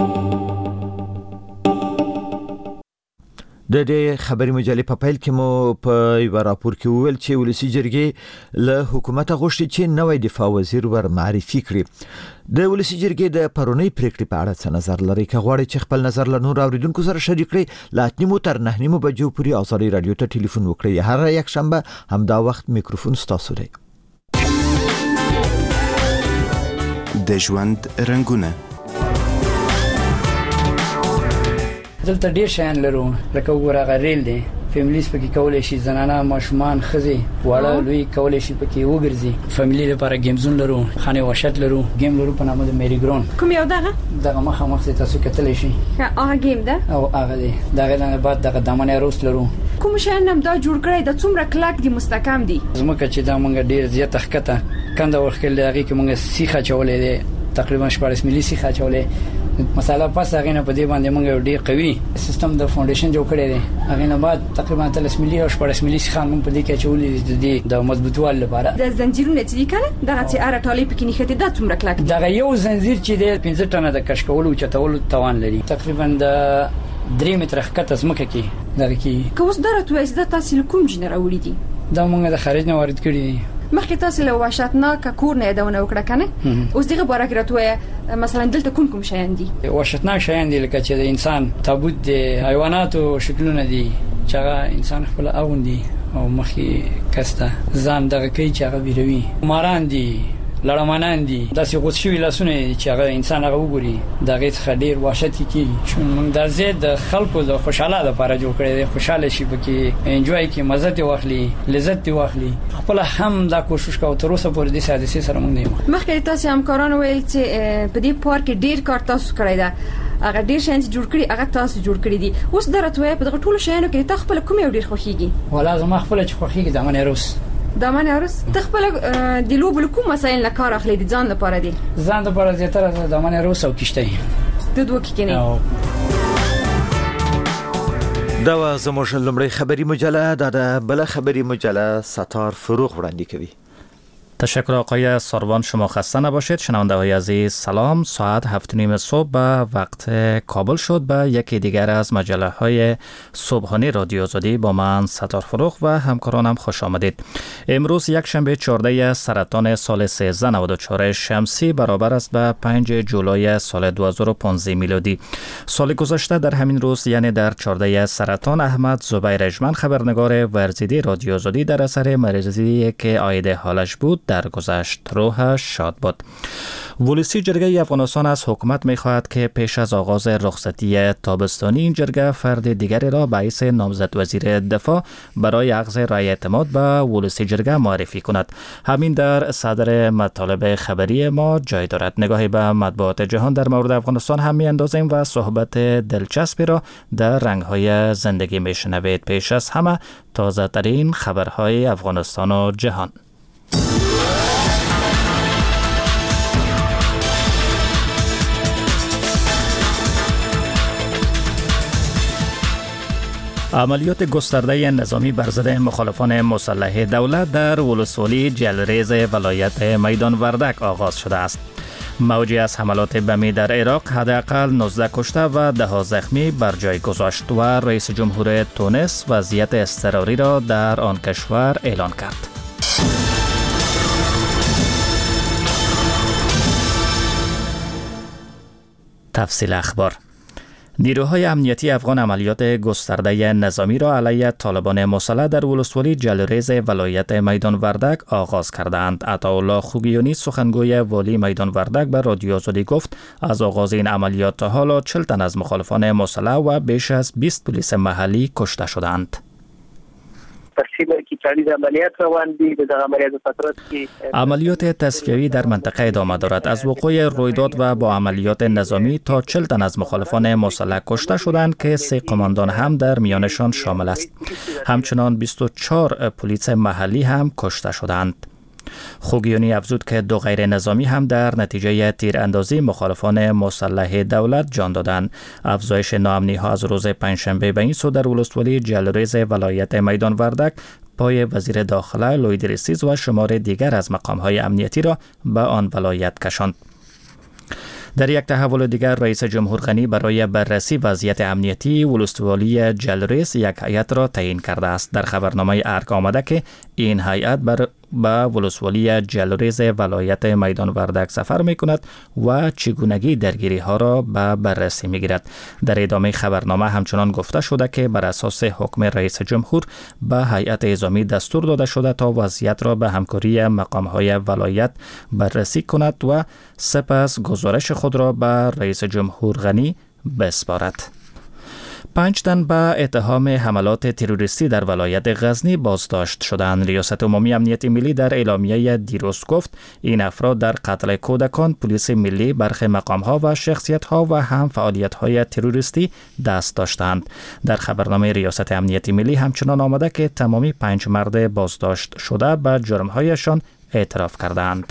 د دې خبري مجلې په پیل کې مو په یو راپور کې وویل چې ولسی جرګې له حکومت غوښتي چې نوې دفاع وزیر ور معرفي کړي. د ولسی جرګې د پرونی پریکړې په اړه څه نظر لري؟ که غواړئ چې خپل نظر له نور اوریدونکو سره شریک کړئ، لا 8 تر 9 بجو پورې ازادي رادیو ته ټلیفون وکړئ. هر یک شنبه همدا وخت میکروفون ستاسو دی. د ژوند رنگونه دلته ډیر شیان لرو، لکه وګوره غریل دی فیملیز پکې کولای شي، زنانه ماشومان خزي واړه لوی کولای شي پکې وګرځي. فیملی لپاره گیمزون لرو، خانه واشت لرو، گیم لرو په نامه د میری ګرون. کوم یو دغه مخه تاسو کتلی شي هغه گیم ده او هغه دی. دغه نه بعد دغه دمنه روس لرو. کوم شیان هم دا جوړ کړی د څومره کلاک دي مستحکم دي. زموږ چې دا مونږ ډیر زیات تخکته کنده ورخل هغه کې مونږ سیخه چولې دي، تقریبا 14 ملي سیخه چولې. مساله پس هغه نه په دې باندې مونږ ډیر قوي سیستم د فاونډیشن جوړ کړی دی. هغه نه بعد تقریبا 30 ملي او 14 ملي سیخه مونږ په دې کې چولې د مضبوطوالي لپاره. د زنجیرونو چې کنه دغه چې اره ټالې پکې نه خته د څومره کلاک دغه یو زنجیر چې د 15 ټنه د کشکولو چتولو توان لري. تقریبا د 3 متره ښکته ځمکه کې دغه کې که اوس درته وایي دا تاسو کوم جنه راوړي دي؟ دا موږ د خارج نه وارد کړي دي. مخکې تاسو له وحشتناک کور نه یادونه وکړه کنه؟ اوس دغه باره کې راته وایي مثلا دلته کوم شیان دي؟ وحشتناک شیان دي لکه چې د انسان تابوت دي، حیواناتو شکلونه دي چې هغه انسان خپل اوندي او مخې کسته ځان دغه کوي چې هغه بیروي، ماران دي، لړمانان دي، داسې غوڅ شوي لاسونه چې هغه انسان هغه وګوري دغه څخه ډیر وحشت کیږي. موږ د زید د خلکو د خوشاله لپاره جوړ کړی دی، خوشاله شي پکې انجوای کی مزه ته واخلي، لذت ته واخلي. خپل هم دا کوشش کوو تر اوسه پورې د حادثې سره موږ نه. مخکې تاسو همکارانو ویل چې په دې پارک ډیر کار تاسو کړی دی، هغه ډیر شین جوړ کړی، هغه تاسو جوړ کړی دي. اوس درته وایي په دغه ټولو شیانو کې تاسو خپل کوم یو ډیر خوښیږي؟ ولا زما خپل چې خوښیږي د منې روس دامن عروس تخپل د لوبو کوم مسایل نه کار اخلي د ځان لپاره دي؟ ځان لپاره زیاتره د دامن عروس او کشته د دوه کې نه. دا زموږ لومړی خبری مجله د بل خبری مجله ستار فروغ وړاندې کوي. تشکر آقای ساروان، شما خسته نباشید. شنونده های عزیز سلام. ساعت 7:30 صبح به وقت کابل شد به یکی دیگر از مجله های صبحانه رادیو آزادی با من ستار فروغ و همکارانم خوش آمدید. امروز یک شنبه 14 سرطان سال 1394 شمسی برابر است به 5 جولای سال 2015 میلادی. سال گذشته در همین روز یعنی در 14 سرطان احمد زبیر اجمن خبرنگار ورزیده رادیو آزادی در اثر مریضی که عاید حالش بود درگذشت. روحش شاد باد. ولسی جرگه افغانستان از حکومت می‌خواهد که پیش از آغاز رخصتی تابستانی این جرگه فرد دیگری را به حیث نامزد وزیر دفاع برای اخذ رای اعتماد به ولسی جرگه معرفی کند. همین در صدر مطالب خبری ما جای دارد. نگاهی به مطبوعات جهان در مورد افغانستان هم می‌اندازیم و صحبت دلچسبی را در رنگ‌های زندگی می‌شنوید. پیش از همه تازه‌ترین خبرهای افغانستان و جهان. عملیات گسترده نظامی بر ضد مخالفان مسلح دولت در ولسوالی جلریز ولایت میدان وردک آغاز شده است. موجی از حملات بمی در عراق حداقل 19 کشته و 10 زخمی بر جای گذاشت و رئیس جمهور تونس وضعیت اضطراری را در آن کشور اعلان کرد. تفصیل اخبار. نیروهای امنیتی افغان عملیات گسترده نظامی را علیه طالبان مسلح در ولسوالی جلریز ولایت میدان وردک آغاز کردند. عطاالله خوگیانی سخنگوی والی میدان وردک به رادیو آزادی گفت از آغاز این عملیات تا حالا 40 تن از مخالفان مسلح و بیش از 20 پلیس محلی کشته شدند. عملیات تصفیه‌ای در منطقه ادامه دارد. از وقوع رویداد و با عملیات نظامی تا 40 تن از مخالفان مسلح کشته شدند که 3 قماندان هم در میانشان شامل است. همچنان 24 پلیس محلی هم کشته شدند. خوگیانی افزود که 2 غیر نظامی هم در نتیجه تیراندازی مخالفان مسلح دولت جان دادند. افزایش ناامنی ها از روز پنجشنبه به این سو در ولسوالی جلریز ولایت میدان وردک پای وزیر داخله لوید رسیز و شمار دیگر از مقام های امنیتی را به آن ولایت کشاند. در یک تحول دیگر رئیس جمهور غنی برای بررسی وضعیت امنیتی ولسوالی جلریز یک هیئت را تعیین کرده است. در خبرنامه ارگ آمده که این هیئت به ولسوالی جلریز ولایت میدان وردک سفر می کند و چگونگی درگیری ها را به بررسی می گیرد. در ادامه خبرنامه همچنان گفته شده که بر اساس حکم رئیس جمهور به هیئت اعزامی دستور داده شده تا وضعیت را به همکاری مقام های ولایت بررسی کند و سپس گزارش خود را به رئیس جمهور غنی بسپارد. 5 تن به اتهام حملات تروریستی در ولایت غزنی بازداشت شدند. ریاست عمومی امنیت ملی در اعلامیه دیروز گفت این افراد در قتل کودکان، پلیس ملی، برخی مقام‌ها و شخصیت‌ها و هم فعالیت‌های تروریستی دست داشتند. در خبرنامه ریاست امنیت ملی همچنان آمده که تمامی 5 مرد بازداشت شده به جرم‌هایشان اعتراف کردند.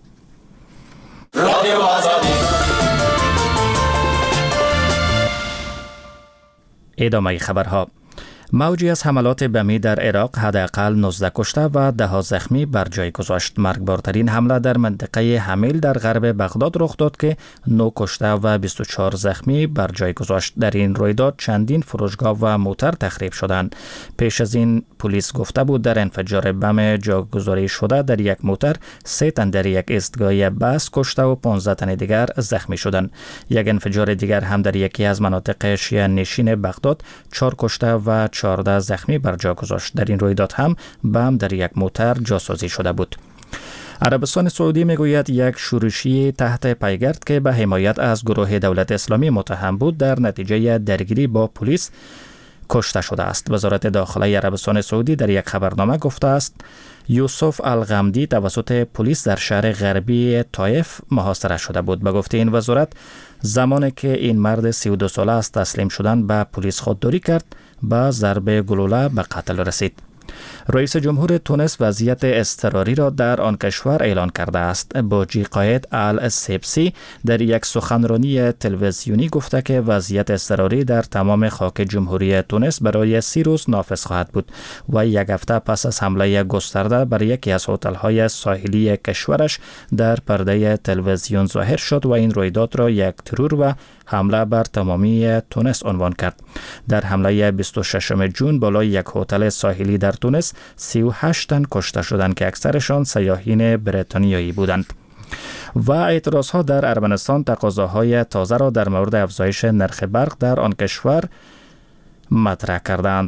رادیو آزادی. ادامه خبرها. موجی از حملات بمی در عراق حداقل 19 کشته و 10 زخمی بر جای گذاشت. مرگبارترین حمله در منطقه حمیل در غرب بغداد رخ داد که 9 کشته و 24 زخمی بر جای گذاشت. در این رویداد چندین فروشگاه و موتر تخریب شدند. پیش از این پلیس گفته بود در انفجار بم جاگذاری شده در یک موتر 3 تن در یک ایستگاه بس کشته و 15 تن دیگر زخمی شدند. یک انفجار دیگر هم در یکی از مناطق شیعه نشین بغداد 4 کشته و 14 زخمی بر جا گذاشت. در این رویداد هم بم در یک موتر جاسازی شده بود. عربستان سعودی میگوید یک شورشی تحت پیگرد که به حمایت از گروه دولت اسلامی متهم بود در نتیجه درگیری با پلیس کشته شده است. وزارت داخله عربستان سعودی در یک خبرنامه گفته است یوسف الغامدی توسط پلیس در شهر غربی طائف محاصره شده بود. به گفته این وزارت زمانی که این مرد 32 ساله از تسلیم شدن به پلیس خودداری کرد با ضربه گلوله به قتل رسید. رئیس جمهور تونس وضعیت اضطراری را در آن کشور اعلان کرده است. باجی قائد السیبسی در یک سخنرانی تلویزیونی گفته که وضعیت اضطراری در تمام خاک جمهوری تونس برای 30 روز نافذ خواهد بود و یک هفته پس از حمله گسترده بر یکی از هتل‌های ساحلی کشورش در پرده تلویزیون ظاهر شد و این رویداد را یک ترور و حمله بر تمامی تونس عنوان کرد. در حمله 26 جون بالای یک هتل ساحلی در تونس 38 تن کشته شدند که اکثرشان سیاحین بریتانیایی بودند. و اعتراضها در ارمنستان تقاضاهای تازه را در مورد افزایش نرخ برق در آن کشور مطرح کردند.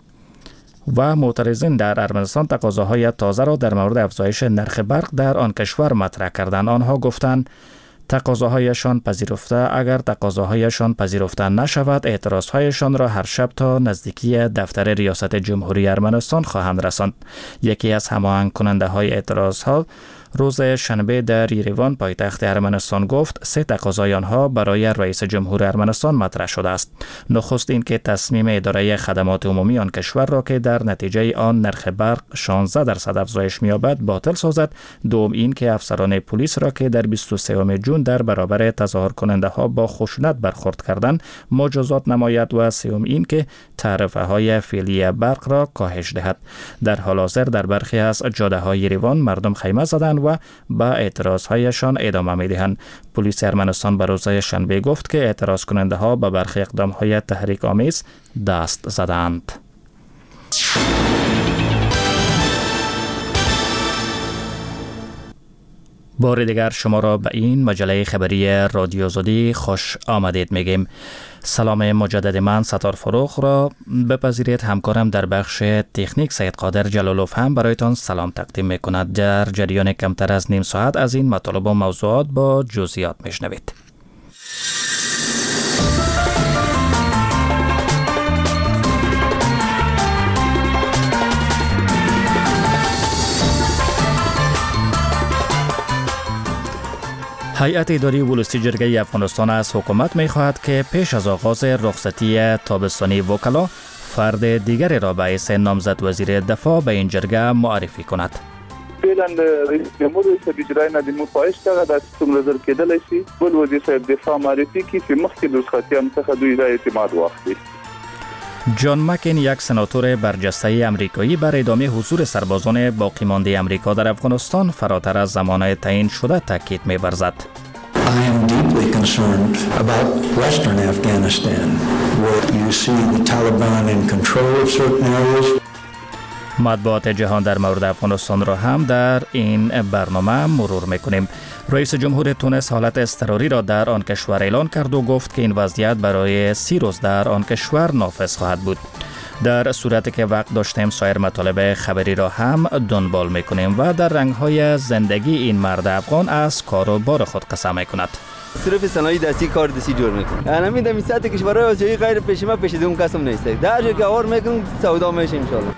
و معترضین در ارمنستان تقاضاهای تازه را در مورد افزایش نرخ برق در آن کشور مطرح کردند. آنها گفتند تقاضاهایشان پذیرفته اگر تقاضاهایشان پذیرفته نشود اعتراضهایشان را هر شب تا نزدیکی دفتر ریاست جمهوری ارمنستان خواهند رساند. یکی از هماهنگ کننده های اعتراضها روز شنبه در یریوان پایتخت ارمنستان گفت 3 تقاضای آنها برای رئیس جمهور ارمنستان مطرح شده است. نخست این که تصمیم اداره خدمات عمومی آن کشور را که در نتیجه آن نرخ برق 16% افزایش می‌یابد باطل سازد. دوم این که افسران پلیس را که در 23 جون در برابر تظاهر کننده ها با خشونت برخورد کردند مجازات نماید و سوم این که تعرفه های فعلی برق را کاهش دهد. در حال حاضر در برخی از جاده های یریوان مردم خیمه زدند و با اعتراضهایشان ادامه می‌دهند. پلیس ارمنستان به روز شنبه گفت که اعتراض کننده ها به برخی اقدام‌های تحریک آمیز دست زدند. بار دیگر شما را به این مجله خبری رادیو زودی خوش آمدید میگیم. سلام مجدد من ستار فروخ را بپذیرید. همکارم در بخش تکنیک سید قادر جلالوف هم برایتان سلام تقدیم میکند. در جریان کمتر از نیم ساعت از این مطالب و موضوعات با جزئیات میشنوید. هیئت اداری ولسی جرگه افغانستان از حکومت می‌خواهد که پیش از آغاز رخصتی تابستانی وکلا فرد دیگری را به حیث نامزد وزیر دفاع به این جرگه معرفی کند. فعلا رئیس جمهور صاحب اجرای ندیمو خواهش کړه د څومره زر کېدلی شي بل وزیر صاحب دفاع معرفي کړي چې مخکې د رخصتیانو څخه دوی را اعتماد واخلي. جان مکین یک سناتور برجسته امریکایی بر ادامه حضور سربازان باقی مانده امریکا در افغانستان فراتر از زمان تعیین شده تاکید می‌ورزد. I am deeply concerned about Western Afghanistan, where you see the Taliban in control of certain areas. مطبوعات جهان در مورد افغانستان را هم در این برنامه مرور میکنیم. رئیس جمهور تونس حالت اضطراری را در آن کشور اعلان کرد و گفت که این وضعیت برای 30 روز در آن کشور نافذ خواهد بود. در صورتی که وقت داشتیم سایر مطالب خبری را هم دنبال میکنیم و در رنگ‌های زندگی این مرد افغان از کار و بار خود قسم میکند. صرف صنایع دستی کار دستی جور میکنه. انا میدم این ساعت کشورهای آسیایی غیر پیشما پیشیدون کسم نیست. در جای که اور میکنم سودا میشه ان شاء الله.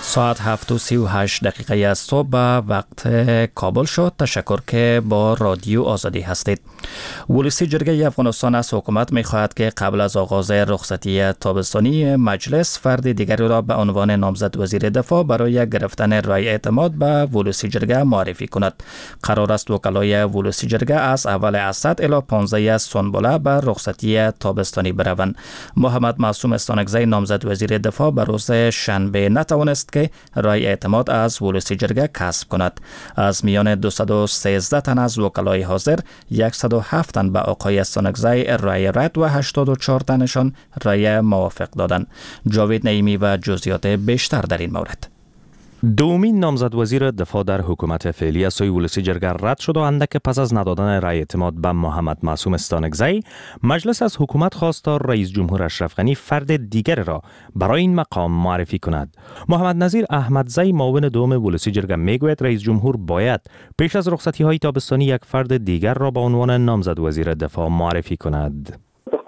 ساعت 7:38 از صبح به وقت کابل شد. تشکر که با رادیو آزادی هستید. ولسی جرگه افغانستان از حکومت می‌خواهد که قبل از آغاز رخصتی تابستانی مجلس فرد دیگری را به عنوان نامزد وزیر دفاع برای گرفتن رای اعتماد به ولسی جرگه معرفی کند. قرار است وکلای ولسی جرگه از اول اسد الی 15 سنبله به رخصتی تابستانی بروند. محمد معصوم استانکزی نامزد وزیر دفاع به روز شنبه نتوانست که رای اعتماد از ولسی جرگه کسب کند. از میان 213 تن از وکلای حاضر 107 تن به آقای استانکزی رای رد و 84 تنشان رای موافق دادند. جاوید نعیمی و جزئیات بیشتر در این مورد. دومین نامزد وزیر دفاع در حکومت فعلی از سوی ولسی جرگه رد شد و اندک پس از ندادن رای اعتماد به محمد معصوم استانکزی، مجلس از حکومت خواست تا رئیس جمهور اشرف غنی فرد دیگر را برای این مقام معرفی کند. محمد نظیر احمدزی معاون دوم ولسی جرگه میگوید رئیس جمهور باید پیش از رخصتی های تابستانی یک فرد دیگر را به عنوان نامزد وزیر دفاع معرفی کند.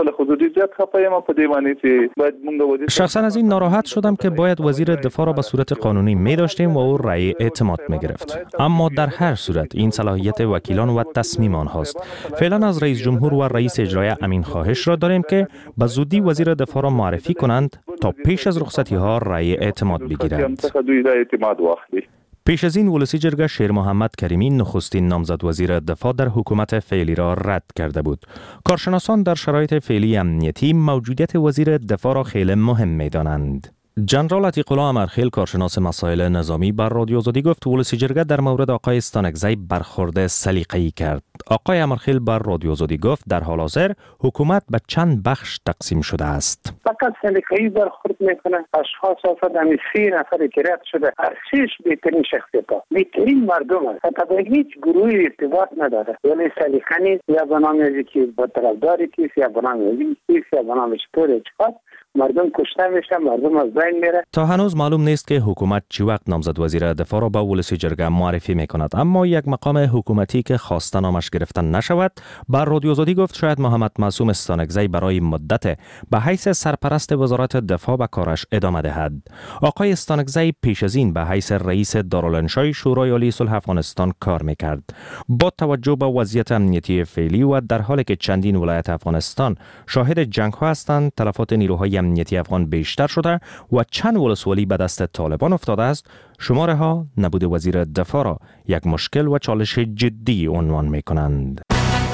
شخصا از این ناراحت شدم که باید وزیر دفاع را به صورت قانونی می داشتیم و او رأی اعتماد می گرفت. اما در هر صورت این صلاحیت وکیلان و تصمیم آنهاست. فعلا از رئیس جمهور و رئیس اجرایی امین خواهش را داریم که به زودی وزیر دفاع را معرفی کنند تا پیش از رخصتی ها رأی اعتماد بگیرند. پیش از این ولسی جرگه شیر محمد کریمی نخستین نامزد وزیر دفاع در حکومت فعلی را رد کرده بود. کارشناسان در شرایط فعلی امنیتی موجودیت وزیر دفاع را خیلی مهم می‌دانند. جنرال عتیق الله امرخیل کارشناس مسائل نظامی بر رادیو آزادی گفت ولسی جرگه در مورد آقای استانکزی برخورد سلیقه‌ای کرد. آقای امرخیل بر رادیو آزادی گفت در حال حاضر حکومت به چند بخش تقسیم شده است. فقط سلیقه‌ای برخورد میکنه. اشخاص افراد همی 3 نفر که رد شده از 6 بهترین شخصیت‌ها بهترین مردم است. حتی هیچ گروهی ارتباط نداره. ولی سلیقه نیست یا به نام یکی با طرفداری کیست یا به نام یکی یا به نام چطور اشخاص مردم کشته میشن، مردم از بین میره. تا هنوز معلوم نیست که حکومت چی وقت نامزد وزیر دفاع را به ولسی جرگه معرفی میکند، اما یک مقام حکومتی که خواسته نامش گرفتن نشود بر رادیو آزادی گفت شاید محمد معصوم استانکزی برای مدت به حیث سرپرست وزارت دفاع به کارش ادامه دهد. آقای استانکزی پیش از این به حیث رئیس دارالانشای شورای عالی صلح افغانستان کار میکرد. با توجه به وضعیت امنیتی فعلی و در حالی که چندین ولایت افغانستان شاهد جنگ‌ها هستند، تلفات نیروهای امنیتی افغان بیشتر شده و چند ولسوالی به دست طالبان افتاده است. شماره ها نبود وزیر دفاع را یک مشکل و چالش جدی عنوان می کنند.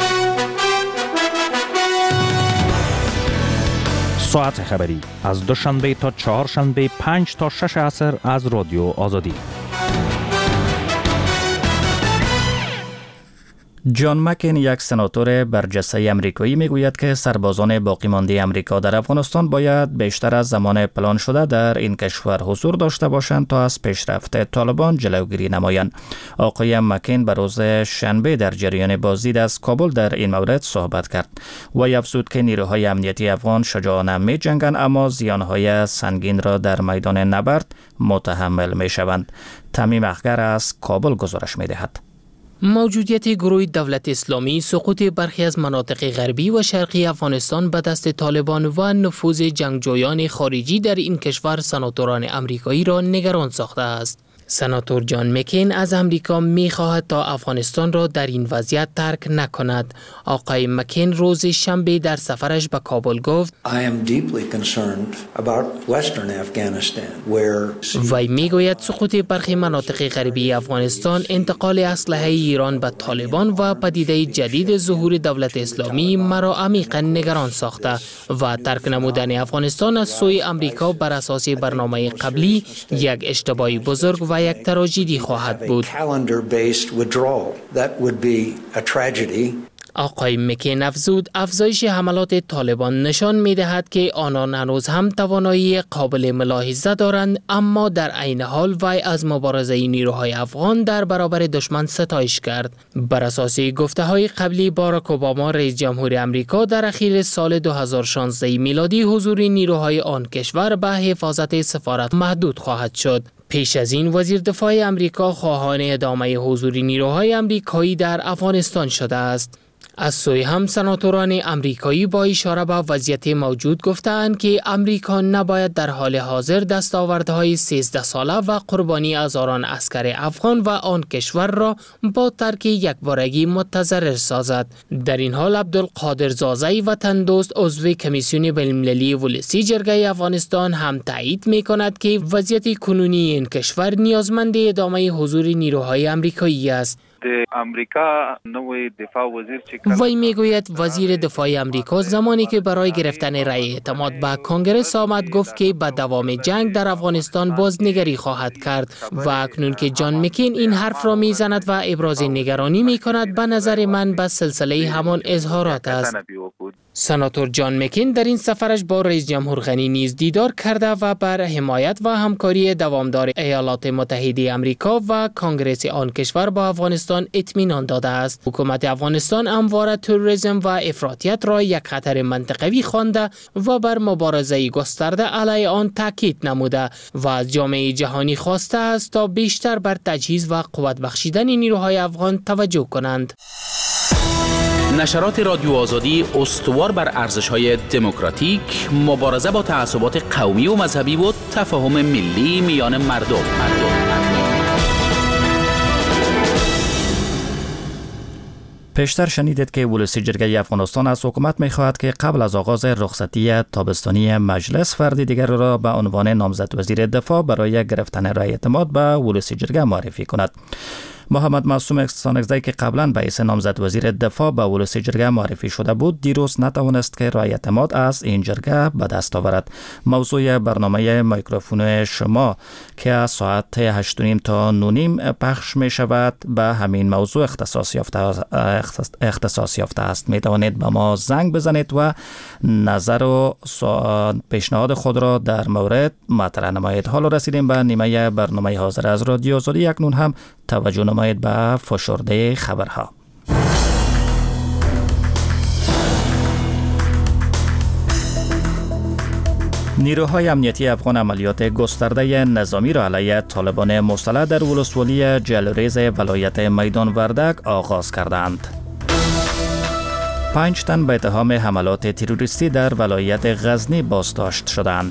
ساعت خبری از دوشنبه تا چهارشنبه 5 تا 6 عصر از رادیو آزادی. جان مکین یک سناتور برجسته امریکایی میگوید که سربازان باقی مانده امریکا در افغانستان باید بیشتر از زمان پلان شده در این کشور حضور داشته باشند تا از پیشرفت طالبان جلوگیری نمایند. آقای مکین به روز شنبه در جریان بازدید از کابل در این مورد صحبت کرد و افزود که نیروهای امنیتی افغان شجاعانه می جنگند اما زیانهای سنگین را در میدان نبرد متحمل می شوند. تمیم اخگر از کابل گزارش می دهد. موجودیت گروه دولت اسلامی، سقوط برخی از مناطق غربی و شرقی افغانستان به دست طالبان و نفوذ جنگجویان خارجی در این کشور سناتوران امریکایی را نگران ساخته است. سناتور جان مکین از امریکا می‌خواهد تا افغانستان را در این وضعیت ترک نکند. آقای مکین روز شنبه در سفرش به کابل گفت وی میگوید سقوط برخی مناطق غربی افغانستان، انتقال اسلحه ایران به طالبان و پدیده جدید ظهور دولت اسلامی مرا عمیقا نگران ساخته و ترک نمودن افغانستان از سوی امریکا بر اساس برنامه قبلی یک اشتباه بزرگ و یک تراژدی خواهد بود. آقای مکین افزود افزایش حملات طالبان نشان می‌دهد که آنان هنوز هم توانایی قابل ملاحظه دارند، اما در عین حال وی از مبارزه نیروهای افغان در برابر دشمن ستایش کرد. بر اساس گفته‌های قبلی باراک اوباما رئیس جمهور امریکا در اخیر سال 2016 میلادی حضور نیروهای آن کشور به حفاظت سفارت محدود خواهد شد. پیش از این وزیر دفاع امریکا خواهان ادامه حضور نیروهای امریکایی در افغانستان شده است. از سوی هم سناتوران آمریکایی با اشاره به وضعیت موجود گفتند که آمریکا نباید در حال حاضر دستاوردهای 13 ساله و قربانی هزاران عسکر افغان و آن کشور را با ترک یکبارگی متضرر سازد. در این حال عبدالقادر زازی وطن دوست عضو کمیسیون بین‌المللی ولسی جرگه افغانستان هم تایید می‌کند که وضعیت کنونی این کشور نیازمند ادامه حضور نیروهای آمریکایی است. وی میگوید وزیر دفاع آمریکا زمانی که برای گرفتن رأی اعتماد به کنگره آمد گفت که به دوام جنگ در افغانستان بازنگری خواهد کرد و اکنون که جان مکین این حرف را میزند و ابراز نگرانی میکند به نظر من به سلسله همان اظهارات است. سناتور جان مکین در این سفرش با رئیس جمهور غنی نیز دیدار کرده و بر حمایت و همکاری دوامدار ایالات متحده آمریکا و کنگره آن کشور با افغانستان اطمینان داده است. حکومت افغانستان همواره تروریسم و افراطیت را یک خطر منطقوی خوانده و بر مبارزه گسترده علیه آن تاکید نموده و از جامعه جهانی خواسته است تا بیشتر بر تجهیز و قوت بخشیدن نیروهای افغان توجه کنند. نشرات رادیو آزادی استوار بر ارزش‌های دموکراتیک، مبارزه با تعصبات قومی و مذهبی و تفاهم ملی میان مردم. پیشتر شنیدید که ولسی جرگه افغانستان از حکومت می‌خواهد که قبل از آغاز رخصتی تابستانی مجلس فردی دیگر را به عنوان نامزد وزیر دفاع برای گرفتن رأی اعتماد به ولسی جرگه معرفی کند. محمد معصوم سانگزی که قبلا به حیث نامزد وزیر دفاع به ولسی جرگه معرفی شده بود دیروز نتوانست که رأی اعتماد از این جرگه به دست آورد. موضوع برنامه میکروفون شما که از ساعت 8:30 تا 9:30 پخش می شود به همین موضوع اختصاص یافته است. می توانید به ما زنگ بزنید و نظر و پیشنهاد خود را در مورد مطرح نمایید. حالا رسیدیم به نیمه برنامه حاضر از رادیو آزادی. اکنون هم توجه نمایید به فشرده خبرها. نیروهای امنیتی افغان عملیات گسترده نظامی را علیه طالبان مسلح در ولسوالی جلریز ولایت میدان وردک آغاز کردند. 5 تن به اتهام حملات تروریستی در ولایت غزنی بازداشت شدند.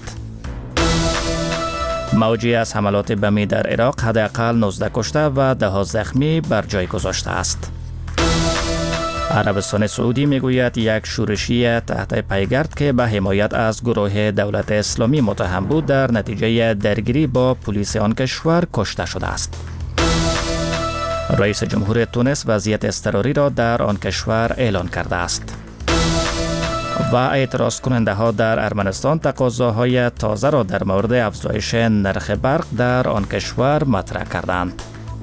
موجی از حملات بمی در عراق حداقل 19 کشته و 10 زخمی بر جای گذاشته است. عربستان سعودی میگوید یک شورشی تحت پیگرد که به حمایت از گروه دولت اسلامی متهم بود در نتیجه درگیری با پلیس آن کشور کشته شده است. رئیس جمهور تونس وضعیت اضطراری را در آن کشور اعلان کرده است. و اعتراض کننده ها در ارمنستان تقاضاهای تازه را در مورد افزایش نرخ برق در آن کشور مطرح کردند.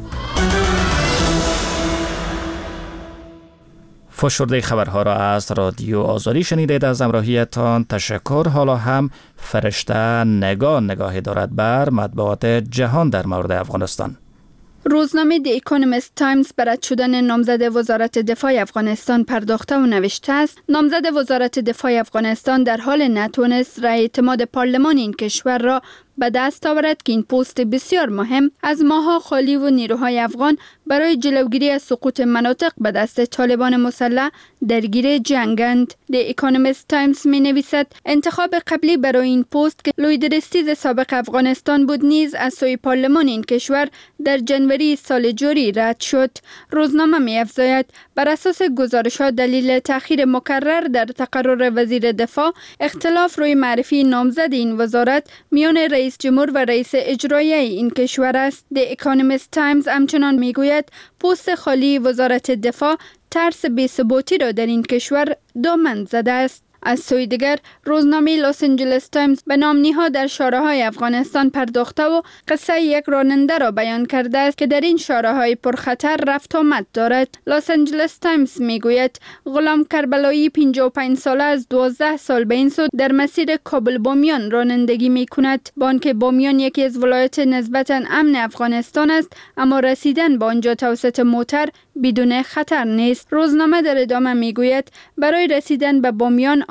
فشرده خبرها را از رادیو آزادی شنیدید. از همراهیتان تشکر. حالا هم فرشته نگاهی دارد بر مطبوعات جهان در مورد افغانستان. روزنامه دی اکونومیست تایمز بر رد شدن نامزد وزارت دفاع افغانستان پرداخته و نوشته است نامزد وزارت دفاع افغانستان در حال نتوانست رأی اعتماد پارلمان این کشور را به دست آورد که این پست بسیار مهم از ماه‌ها خالی و نیروهای افغان برای جلوگیری از سقوط مناطق به دست طالبان مسلح درگیر جنگند. دی اکونومیست تایمز می نویسد انتخاب قبلی برای این پست که لوید رستیز سابق افغانستان بود نیز از سوی پارلمان این کشور در جنوری سال جاری رد شد. روزنامه می افزاید بر اساس گزارش‌ها دلیل تأخیر مکرر در تقرر وزیر دفاع اختلاف روی معرفی نامزد این وزارت میان رئیس جمهور و رئیس اجرایی این کشور است. دی اکونومیست تایمز همچنان میگوید پست خالی وزارت دفاع ترس بی‌ثباتی را در این کشور دامن زده است. از سوی دیگر روزنامه لس آنجلس تایمز به نام‌نهادها در شارع‌های افغانستان پرداخته و قصه یک راننده را بیان کرده است که در این شارع‌های پرخطر رفت آمد دارد. لس آنجلس تایمز میگوید غلام کربلایی 55 ساله از 12 سال به این سو در مسیر کابل بامیان رانندگی میکند. با آنکه بامیان یکی از ولایات نسبتاً امن افغانستان است اما رسیدن به آنجا توسط موتر بدون خطر نیست. روزنامه در ادامه میگوید برای رسیدن به بامیان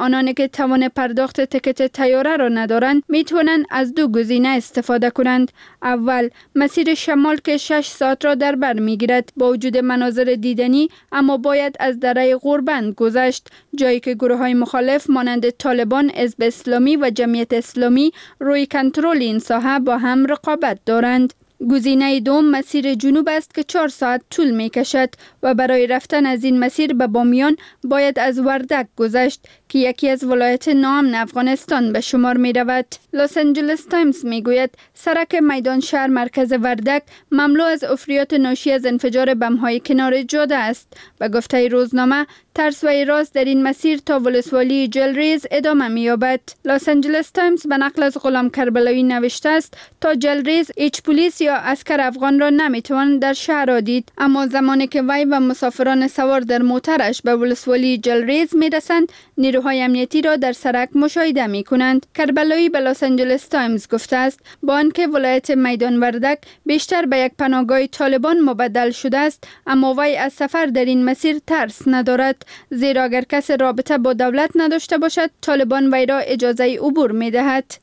آنانی که توان پرداخت تکت طیاره را ندارند میتوانند از دو گزینه استفاده کنند. اول، مسیر شمال که 6 ساعت را در بر میگیرد با وجود مناظر دیدنی، اما باید از دره غوربند گذشت، جایی که گروه‌های مخالف مانند طالبان، حزب اسلامی و جمعیت اسلامی روی کنترل این ساحه با هم رقابت دارند. گزینه دوم مسیر جنوب است که 4 ساعت طول می کشد و برای رفتن از این مسیر به بامیان باید از وردک گذشت که یکی از ولایت ناامن افغانستان به شمار می رود. لس آنجلس تایمز می گوید سرک میدان شهر مرکز وردک مملو از عفریات ناشی از انفجار بم‌های کنار جاده است و گفته روزنامه ترس و ایراز در این مسیر تا ولسوالی جلریز ادامه می یابد. لس آنجلس تایمز به نقل از غلام کربلایی نوشته است تا جلریز هیچ پلیس یا عسکر افغان را نمی توان در شهر را دید، اما زمانی که وی و مسافران سوار در موترش به ولسوالی جلریز می رسند نیروهای امنیتی را در سرک مشاهده می کنند. کربلایی به لس آنجلس تایمز گفته است با آنکه ولایت میدان وردک بیشتر به یک پناهگاه طالبان مبدل شده است، اما وی از سفر در این مسیر ترس ندارد، زیرا اگر کسی رابطه با دولت نداشته باشد طالبان وی را اجازه عبور می دهد.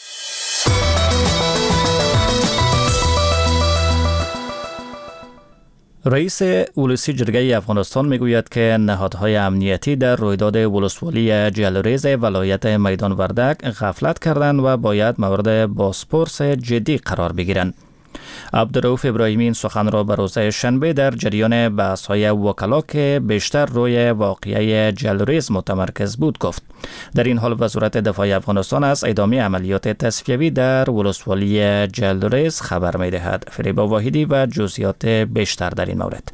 رئیس ولسی جرگه افغانستان میگوید که نهادهای امنیتی در رویداد ولسوالی جلریز ولایت میدان وردک غفلت کردند و باید مورد بازپرس جدی قرار بگیرند. عبدالرؤوف ابراهیمی این سخن را به روز شنبه در جریان بحث‌های وکلا که بیشتر روی واقعه جلریز متمرکز بود گفت. در این حال وزارت دفاع افغانستان از ادامه عملیات تصفیوی در ولسوالی جلریز خبر می‌دهد. فریبا واحدی و جزئیات بیشتر در این مورد.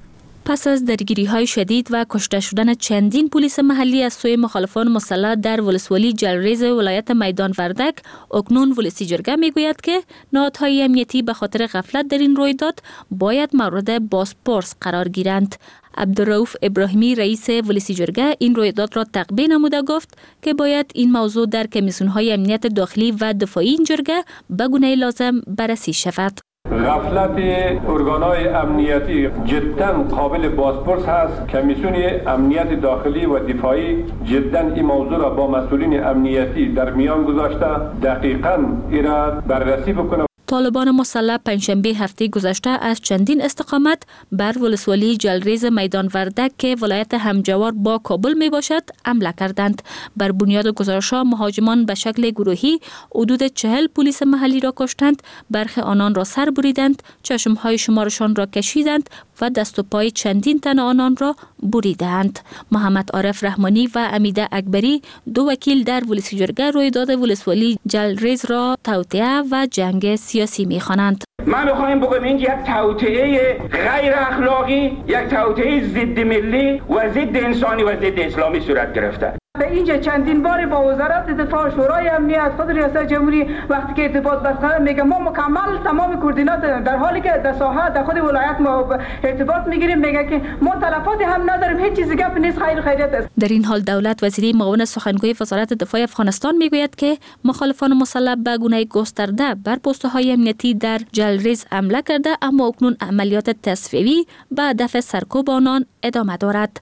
پس از درگیری‌های شدید و کشته شدن چندین پلیس محلی از سوی مخالفان مسلح در ولسوالی جلریز ولایت میدان وردک، اکنون ولسی جرگه میگوید که نهادهای امنیتی به خاطر غفلت در این رویداد باید مورد بازپرس قرار گیرند. عبدالرؤوف ابراهیمی رئیس ولسی جرگه این رویداد را تقبیه نموده گفت که باید این موضوع در کمیسیون‌های امنیت داخلی و دفاعی این جرگه به گونه لازم بررسی شود. غفلت ارگان‌های امنیتی جدا قابل بازپرس هست. کمیسیون امنیت داخلی و دفاعی جدا این موضوع را با مسئولین امنیتی در میان گذاشته دقیقاً این را بررسی بکنه. طالبان مسلح پنجشنبه هفته گذشته از چندین استقامت بر ولسوالی جلریز میدان وردک که ولایت همجوار با کابل می باشد حمله کردند. بر بنیاد گزارش‌ها مهاجمان به شکل گروهی حدود 40 پلیس محلی را کشتند، برخی آنان را سر بریدند، چشمهای شمارشان را کشیدند و دست و پای چندین تن آنان را بریدند. محمد عارف رحمانی و امیده اکبری دو وکیل در ولسی جرگه رویداد ولسوالی جلریز را توطئه و جنگ سیاسی می‌خوانند. ما می‌خوایم بگم این یک توطئه غیر اخلاقی، یک توطئه ضد ملی و ضد انسانی و ضد اسلامی صورت گرفته. به اینجا چندین بار با وزارت دفاع، شورای امنیت، خود ریاست جمهوری وقتی که ارتباط برقرار میگه ما مکمل تمام کوردینات در حالی که در ساحه در خود ولایت ما ارتباط میگیریم میگه که ما تلفاتی هم نداریم، هیچ چیزی گپ نیست، خیریت است. در این حال دولت وزیری معاون سخنگوی وزارت دفاع افغانستان میگوید که مخالفان مسلح به گونه گسترده بر پست‌های امنیتی در جلریز حمله کرده، اما اکنون عملیات تصفیوی به هدف سرکوب آنان ادامه دارد.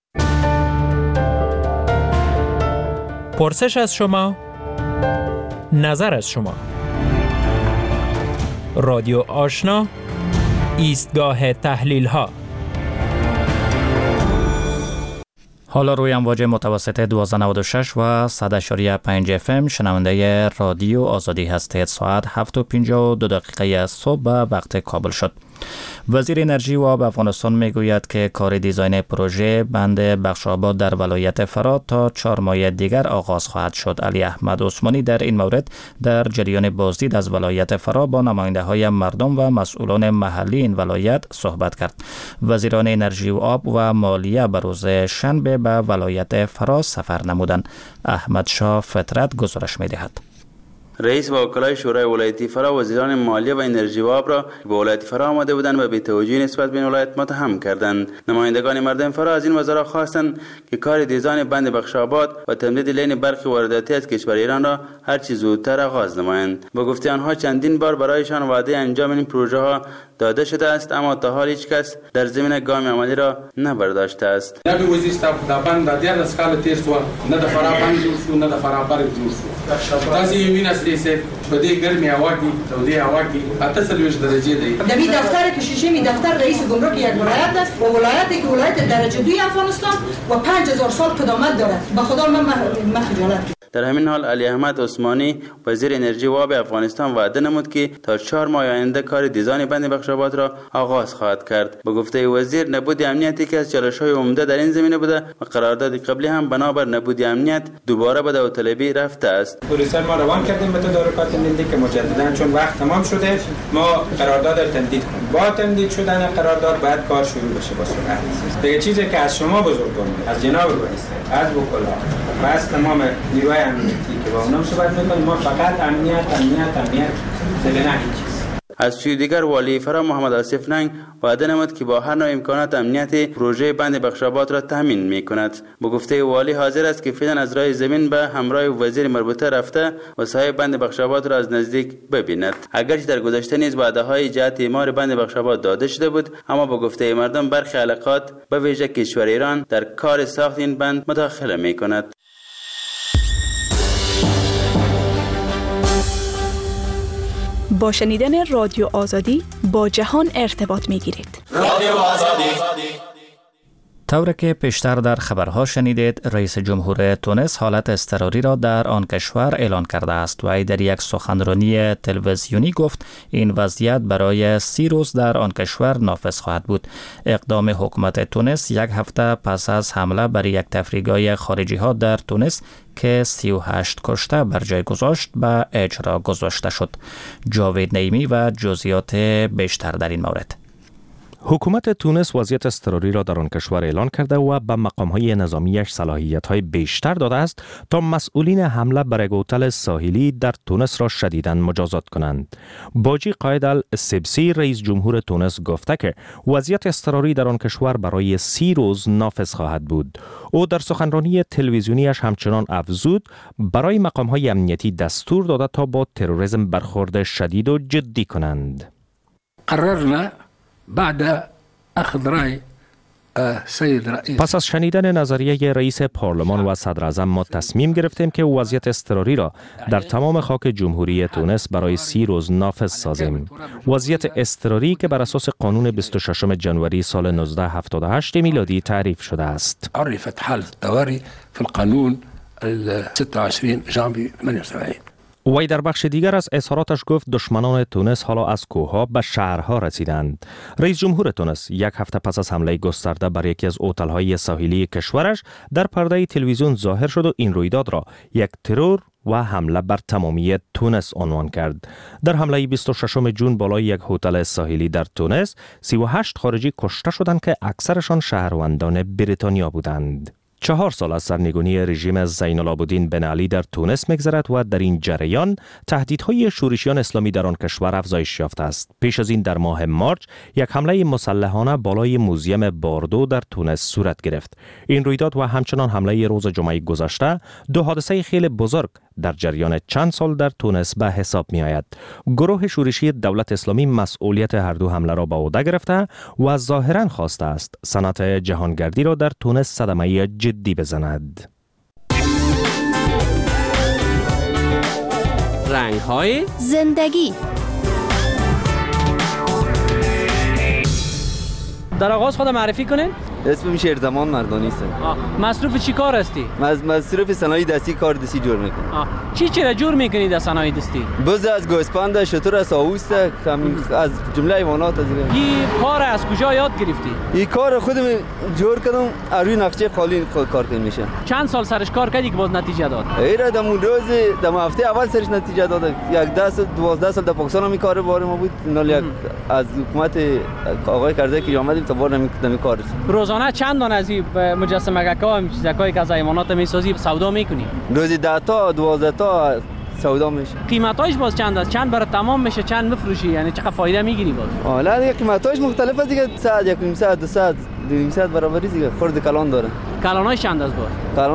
پرسش از شما، نظر از شما. رادیو آشنا، ایستگاه تحلیل ها. حالا روی امواج متوسط 1296 و 100.5 FM شنونده رادیو آزادی هستید. ساعت 7:52 صبح به وقت کابل شد. وزیر انرژی و آب افغانستان میگوید که کار دیزاین پروژه بند بخش‌آباد در ولایت فرات تا 4 ماه دیگر آغاز خواهد شد. علی احمد عثمانی در این مورد در جریان بازدید از ولایت فرات با نماینده‌های مردم و مسئولان محلی این ولایت صحبت کرد. وزیران انرژی و آب و مالیه به روز شنبه به ولایت فرات سفر نمودند. احمد شاه فطرت گزارش می‌دهد. رئیس و وکلای شورای ولایتی فرا وزیران مالیه و انرژی و آب را به ولایت فرا آمده بودند و بی‌توجهی نسبت به این ولایت متهم کردند. نمایندگان مردم فرا از این وزرا خواستند که کار دیزاین بند بخش‌آباد و تمدید لین برق وارداتی از کشور ایران را هر چه زودتر آغاز نمایند. با گفته آنها چندین بار برایشان وعده انجام این پروژه ها داده شده است، اما تا حال هیچ کس در زمینه گام عملی را نبرداشته است. نه د وزیر صاحب د بند د دیار اسکاله تیر شو، نه د فرا بند جوړ شو، نه د فرا بر جوړ شو. تاسو یې وینئ چې په دې ګرمي هوا کې تودې هوا کې 48 درجه دی. در این دفتر کشیشه می دفتر رئیس گمرک یک ولایت است و ولایتی که ولایت درجه 2 افغانستان و 5000 سال قدامت دارد. به خدا من خجالت. در همین حال علی احمد عثمانی وزیر انرژی و آب افغانستان وعده نمود که تا 4 ماه آینده کار دیزاین بند بخشاباد را آغاز خواهد کرد. به گفته وزیر نبود امنیتی که از چالش‌های عمده در این زمینه بوده و قرارداد قبلی هم بنابر نبود امنیت دوباره به داوطلبی رفته است. پلیس ما روان کردیم به تدارکات ملی که مجددا چون وقت تمام شده ما قرارداد را تمدید کنیم. با تمدید شدن قرارداد باید کار شروع بشه با سرعت. دیگه چیزی که از شما بزرگان از جناب رئیس از وکلا و از تمام نیروهای امنیتی که با اونم صحبت میکنیم، ما فقط امنیت دیگه نه هیچ. از سوی دیگر والی فرا محمد آصف ننگ وعده نمود که با هر نوع امکانات امنیتی پروژه بند بخشاباد را تامین میکند. به گفته والی حاضر است که فعلا از راه زمین به همراه وزیر مربوطه رفته و سایه بند بخشاباد را از نزدیک ببیند. اگرچه در گذشته نیز وعده‌های جهت اعمار بند بخشاباد داده شده بود، اما به گفته مردم برخی علاقات به ویژه کشور ایران در کار ساخت این بند مداخله میکند. با شنیدن رادیو آزادی با جهان ارتباط می‌گیرید. رادیو آزادی. طوری که پیشتر در خبرها شنیدید، رئیس جمهور تونس حالت اضطراری را در آن کشور اعلان کرده است و ای در یک سخنرانی تلویزیونی گفت این وضعیت برای 30 روز در آن کشور نافذ خواهد بود. اقدام حکومت تونس یک هفته پس از حمله بر یک تفریحگاه خارجی ها در تونس که 38 کشته بر جای گذاشت به اجرا گذاشته شد. جاوید نعیمی و جزئیات بیشتر در این مورد. حکومت تونس وضعیت اضطراری را در آن کشور اعلان کرده و به مقام‌های نظامیش صلاحیت‌های بیشتر داده است تا مسئولین حمله بر یک هتل ساحلی در تونس را شدیداً مجازات کنند. باجی قائد السبسی رئیس جمهور تونس گفته که وضعیت اضطراری در آن کشور برای 30 روز نافذ خواهد بود. او در سخنرانی تلویزیونیش همچنان افزود برای مقام‌های امنیتی دستور داده تا با تروریسم برخورد شدید و جدی کنند. قررنا بعد اخذ رأي سید رئیس. پس از شنیدن نظریه رئیس پارلمان و صدر اعظم ما تصمیم گرفتیم که وضعیت اضطراری را در تمام خاک جمهوری تونس برای 30 روز نافذ سازیم. وضعیت اضطراری که بر اساس قانون 26 جنوری سال 1978 میلادی تعریف شده است. عرفت حالة الطوارئ في القانون 26 ژانویه 78. وی در بخش دیگر از اظهاراتش گفت دشمنان تونس حالا از کوه‌ها به شهرها رسیدند. رئیس جمهور تونس یک هفته پس از حمله گسترده بر یکی از هتل‌های ساحلی کشورش در پرده تلویزیون ظاهر شد و این رویداد را یک ترور و حمله بر تمامی تونس عنوان کرد. در حمله 26 جون بالای یک هتل ساحلی در تونس 38 خارجی کشته شدند که اکثرشان شهروندان بریتانیا بودند. 4 سال از سرنگونی رژیم زین العابدین بن علی در تونس می‌گذرد و در این جریان تهدیدهای شورشیان اسلامی در آن کشور افزایش یافته است. پیش از این در ماه مارچ یک حمله مسلحانه بالای موزیم باردو در تونس صورت گرفت. این رویداد و همچنان حمله روز جمعه گذشته 2 حادثه خیلی بزرگ در جریان چند سال در تونس به حساب می آید. گروه شورشی دولت اسلامی مسئولیت هر دو حمله را به عهده گرفته و ظاهراً خواسته است صنعت جهانگردی را در تونس صدمه جدی بزند. رنگ‌های زندگی. در آغاز خود معرفی کنین؟ اسمم شیرزمان مردانی است. مصروف چی کار هستی؟ مصروف صنایع دستی کار دستی جور میکنم. چی را جور میکنی در صنایع دستی؟ بز از گوسپند، شتر از آووست، از جمله حیوانات از دیگه. این کار از کجا یاد گرفتی؟ این کار خودم جور کردم، روی نقشه خالی کار کنم میشه. چند سال سرش کار کردی که باز نتیجه داد؟ ایرا دم روز دم هفته اول سرش نتیجه داد. یک 12 سال در پاکستان می کار بار ما بود. نال یک از حکومت آقای کرده که آمدیم تا بار نمی کار. روزانه چند دانه از این مجسمه‌ها و چیزایی که از حیوانات میسازی سودا میکنی؟ روزی 10 تا 12 تا سودا میشه. قیمتاش باز چند است؟ چند برای تمام میشه، چند میفروشی؟ یعنی چقدر فایده میگیری باز؟ حالا دیگه قیمتاش مختلف است دیگه. 100 1 200 برابری دیگه. خرد کلان داره. کلاناش چند است باز؟ کلاناش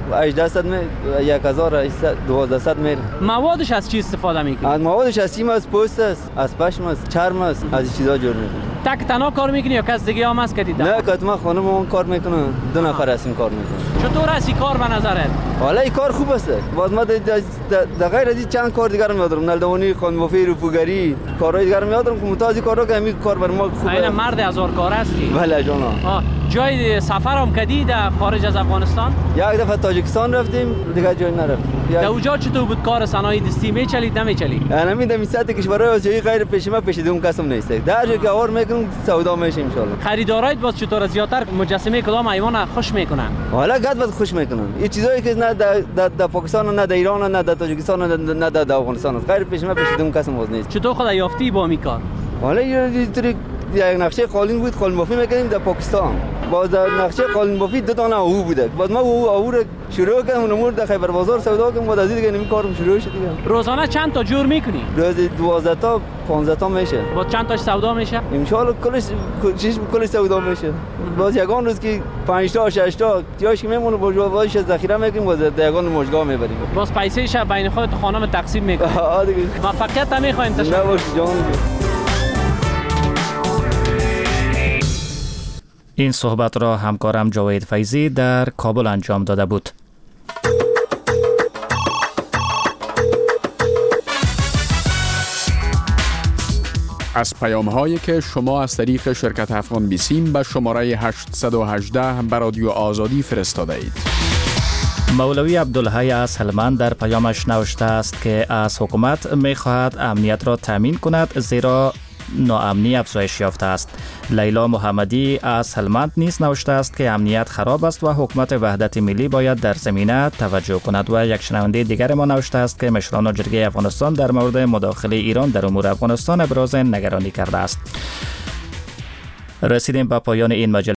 1800 میل 1200 میل. موادش از چی استفاده میکنی؟ از موادش از چی؟ از پوست است، از پشم است، چرم است، از این چیزا جور میکنه. تک تنها کار میکنی یا کس دیگه هم هست که دیدم؟ نه کاتما خانم اون کار میکنه، 2 نفر هستیم کار میکنه. چطور است این کار به نظرت؟ حالا این کار خوب است. باز ما در غیر از این چند کار دیگر میادم، نلدوانی، خانمافی، رفوگری، کارهای دیگر میادم که متازی کارا که همین کار بر ما خوبه. این مرد هزار کار هستی؟ بله جانا. جای سفر هم کردی در خارج از افغانستان؟ یک دفعه تاجیکستان رفتیم، دیگه جای نرفتیم. در اونجا چطور بود کار صنایع دستی میچلید نمیچلید؟ انا می دمی ساعت کشورهای آسیایی غیر پیشما پیشیدون کسم نیست. در جایی که آور میکنم سودا میشه ان شاء الله. خریدارایت باز چطور زیاتر مجسمه کدام حیوان خوش میکنن؟ حالا گد باز خوش میکنن. این چیزایی که نه در پاکستان نه در ایران نه در تاجیکستان نه در افغانستان غیر پیشما پیشیدون کسم باز نیست. چطور خود یافتی با می کار؟ حالا اینطوری یک نقشه قالین بود، قالین بافی میکنیم در پاکستان. باز در نقشه قالین بافی 2 دانه آهو بوده. بعد ما آهو رو شروع کردم اونمور در خیبر بازار سودا کردم. بعد از دیگه نمی کارم شروع شد دیگه. روزانه چند تا جور میکنی؟ روزی 12 تا 15 تا میشه. با چند تاش سودا میشه؟ ان شاء الله کلش سودا میشه. باز یگان روز که 5 تا 6 تا یاش که میمونه بازش ذخیره میکنیم باز در یگان مشگاه میبریم. باز پیسه ش بین خودت خانم تقسیم میکنی. دیگه. موفقیت میخوایم تشکر. نه باش جان. این صحبت را همکارم جاوید فیضی در کابل انجام داده بود. از پیام‌هایی که شما از طریق شرکت افغان بیسیم به شماره 818 به رادیو آزادی فرستاده اید. مولوی عبدالحی از هلمند در پیامش نوشته است که از حکومت می‌خواهد امنیت را تامین کند زیرا ناامنی افزایش یافته است. لیلا محمدی از هلمند نیز نوشته است که امنیت خراب است و حکومت وحدت ملی باید در زمینه توجه کند. و یک شنونده دیگر ما نوشته است که مشران جرگه افغانستان در مورد مداخله ایران در امور افغانستان ابراز نگرانی کرده است. رسیدیم به پایان این مجله.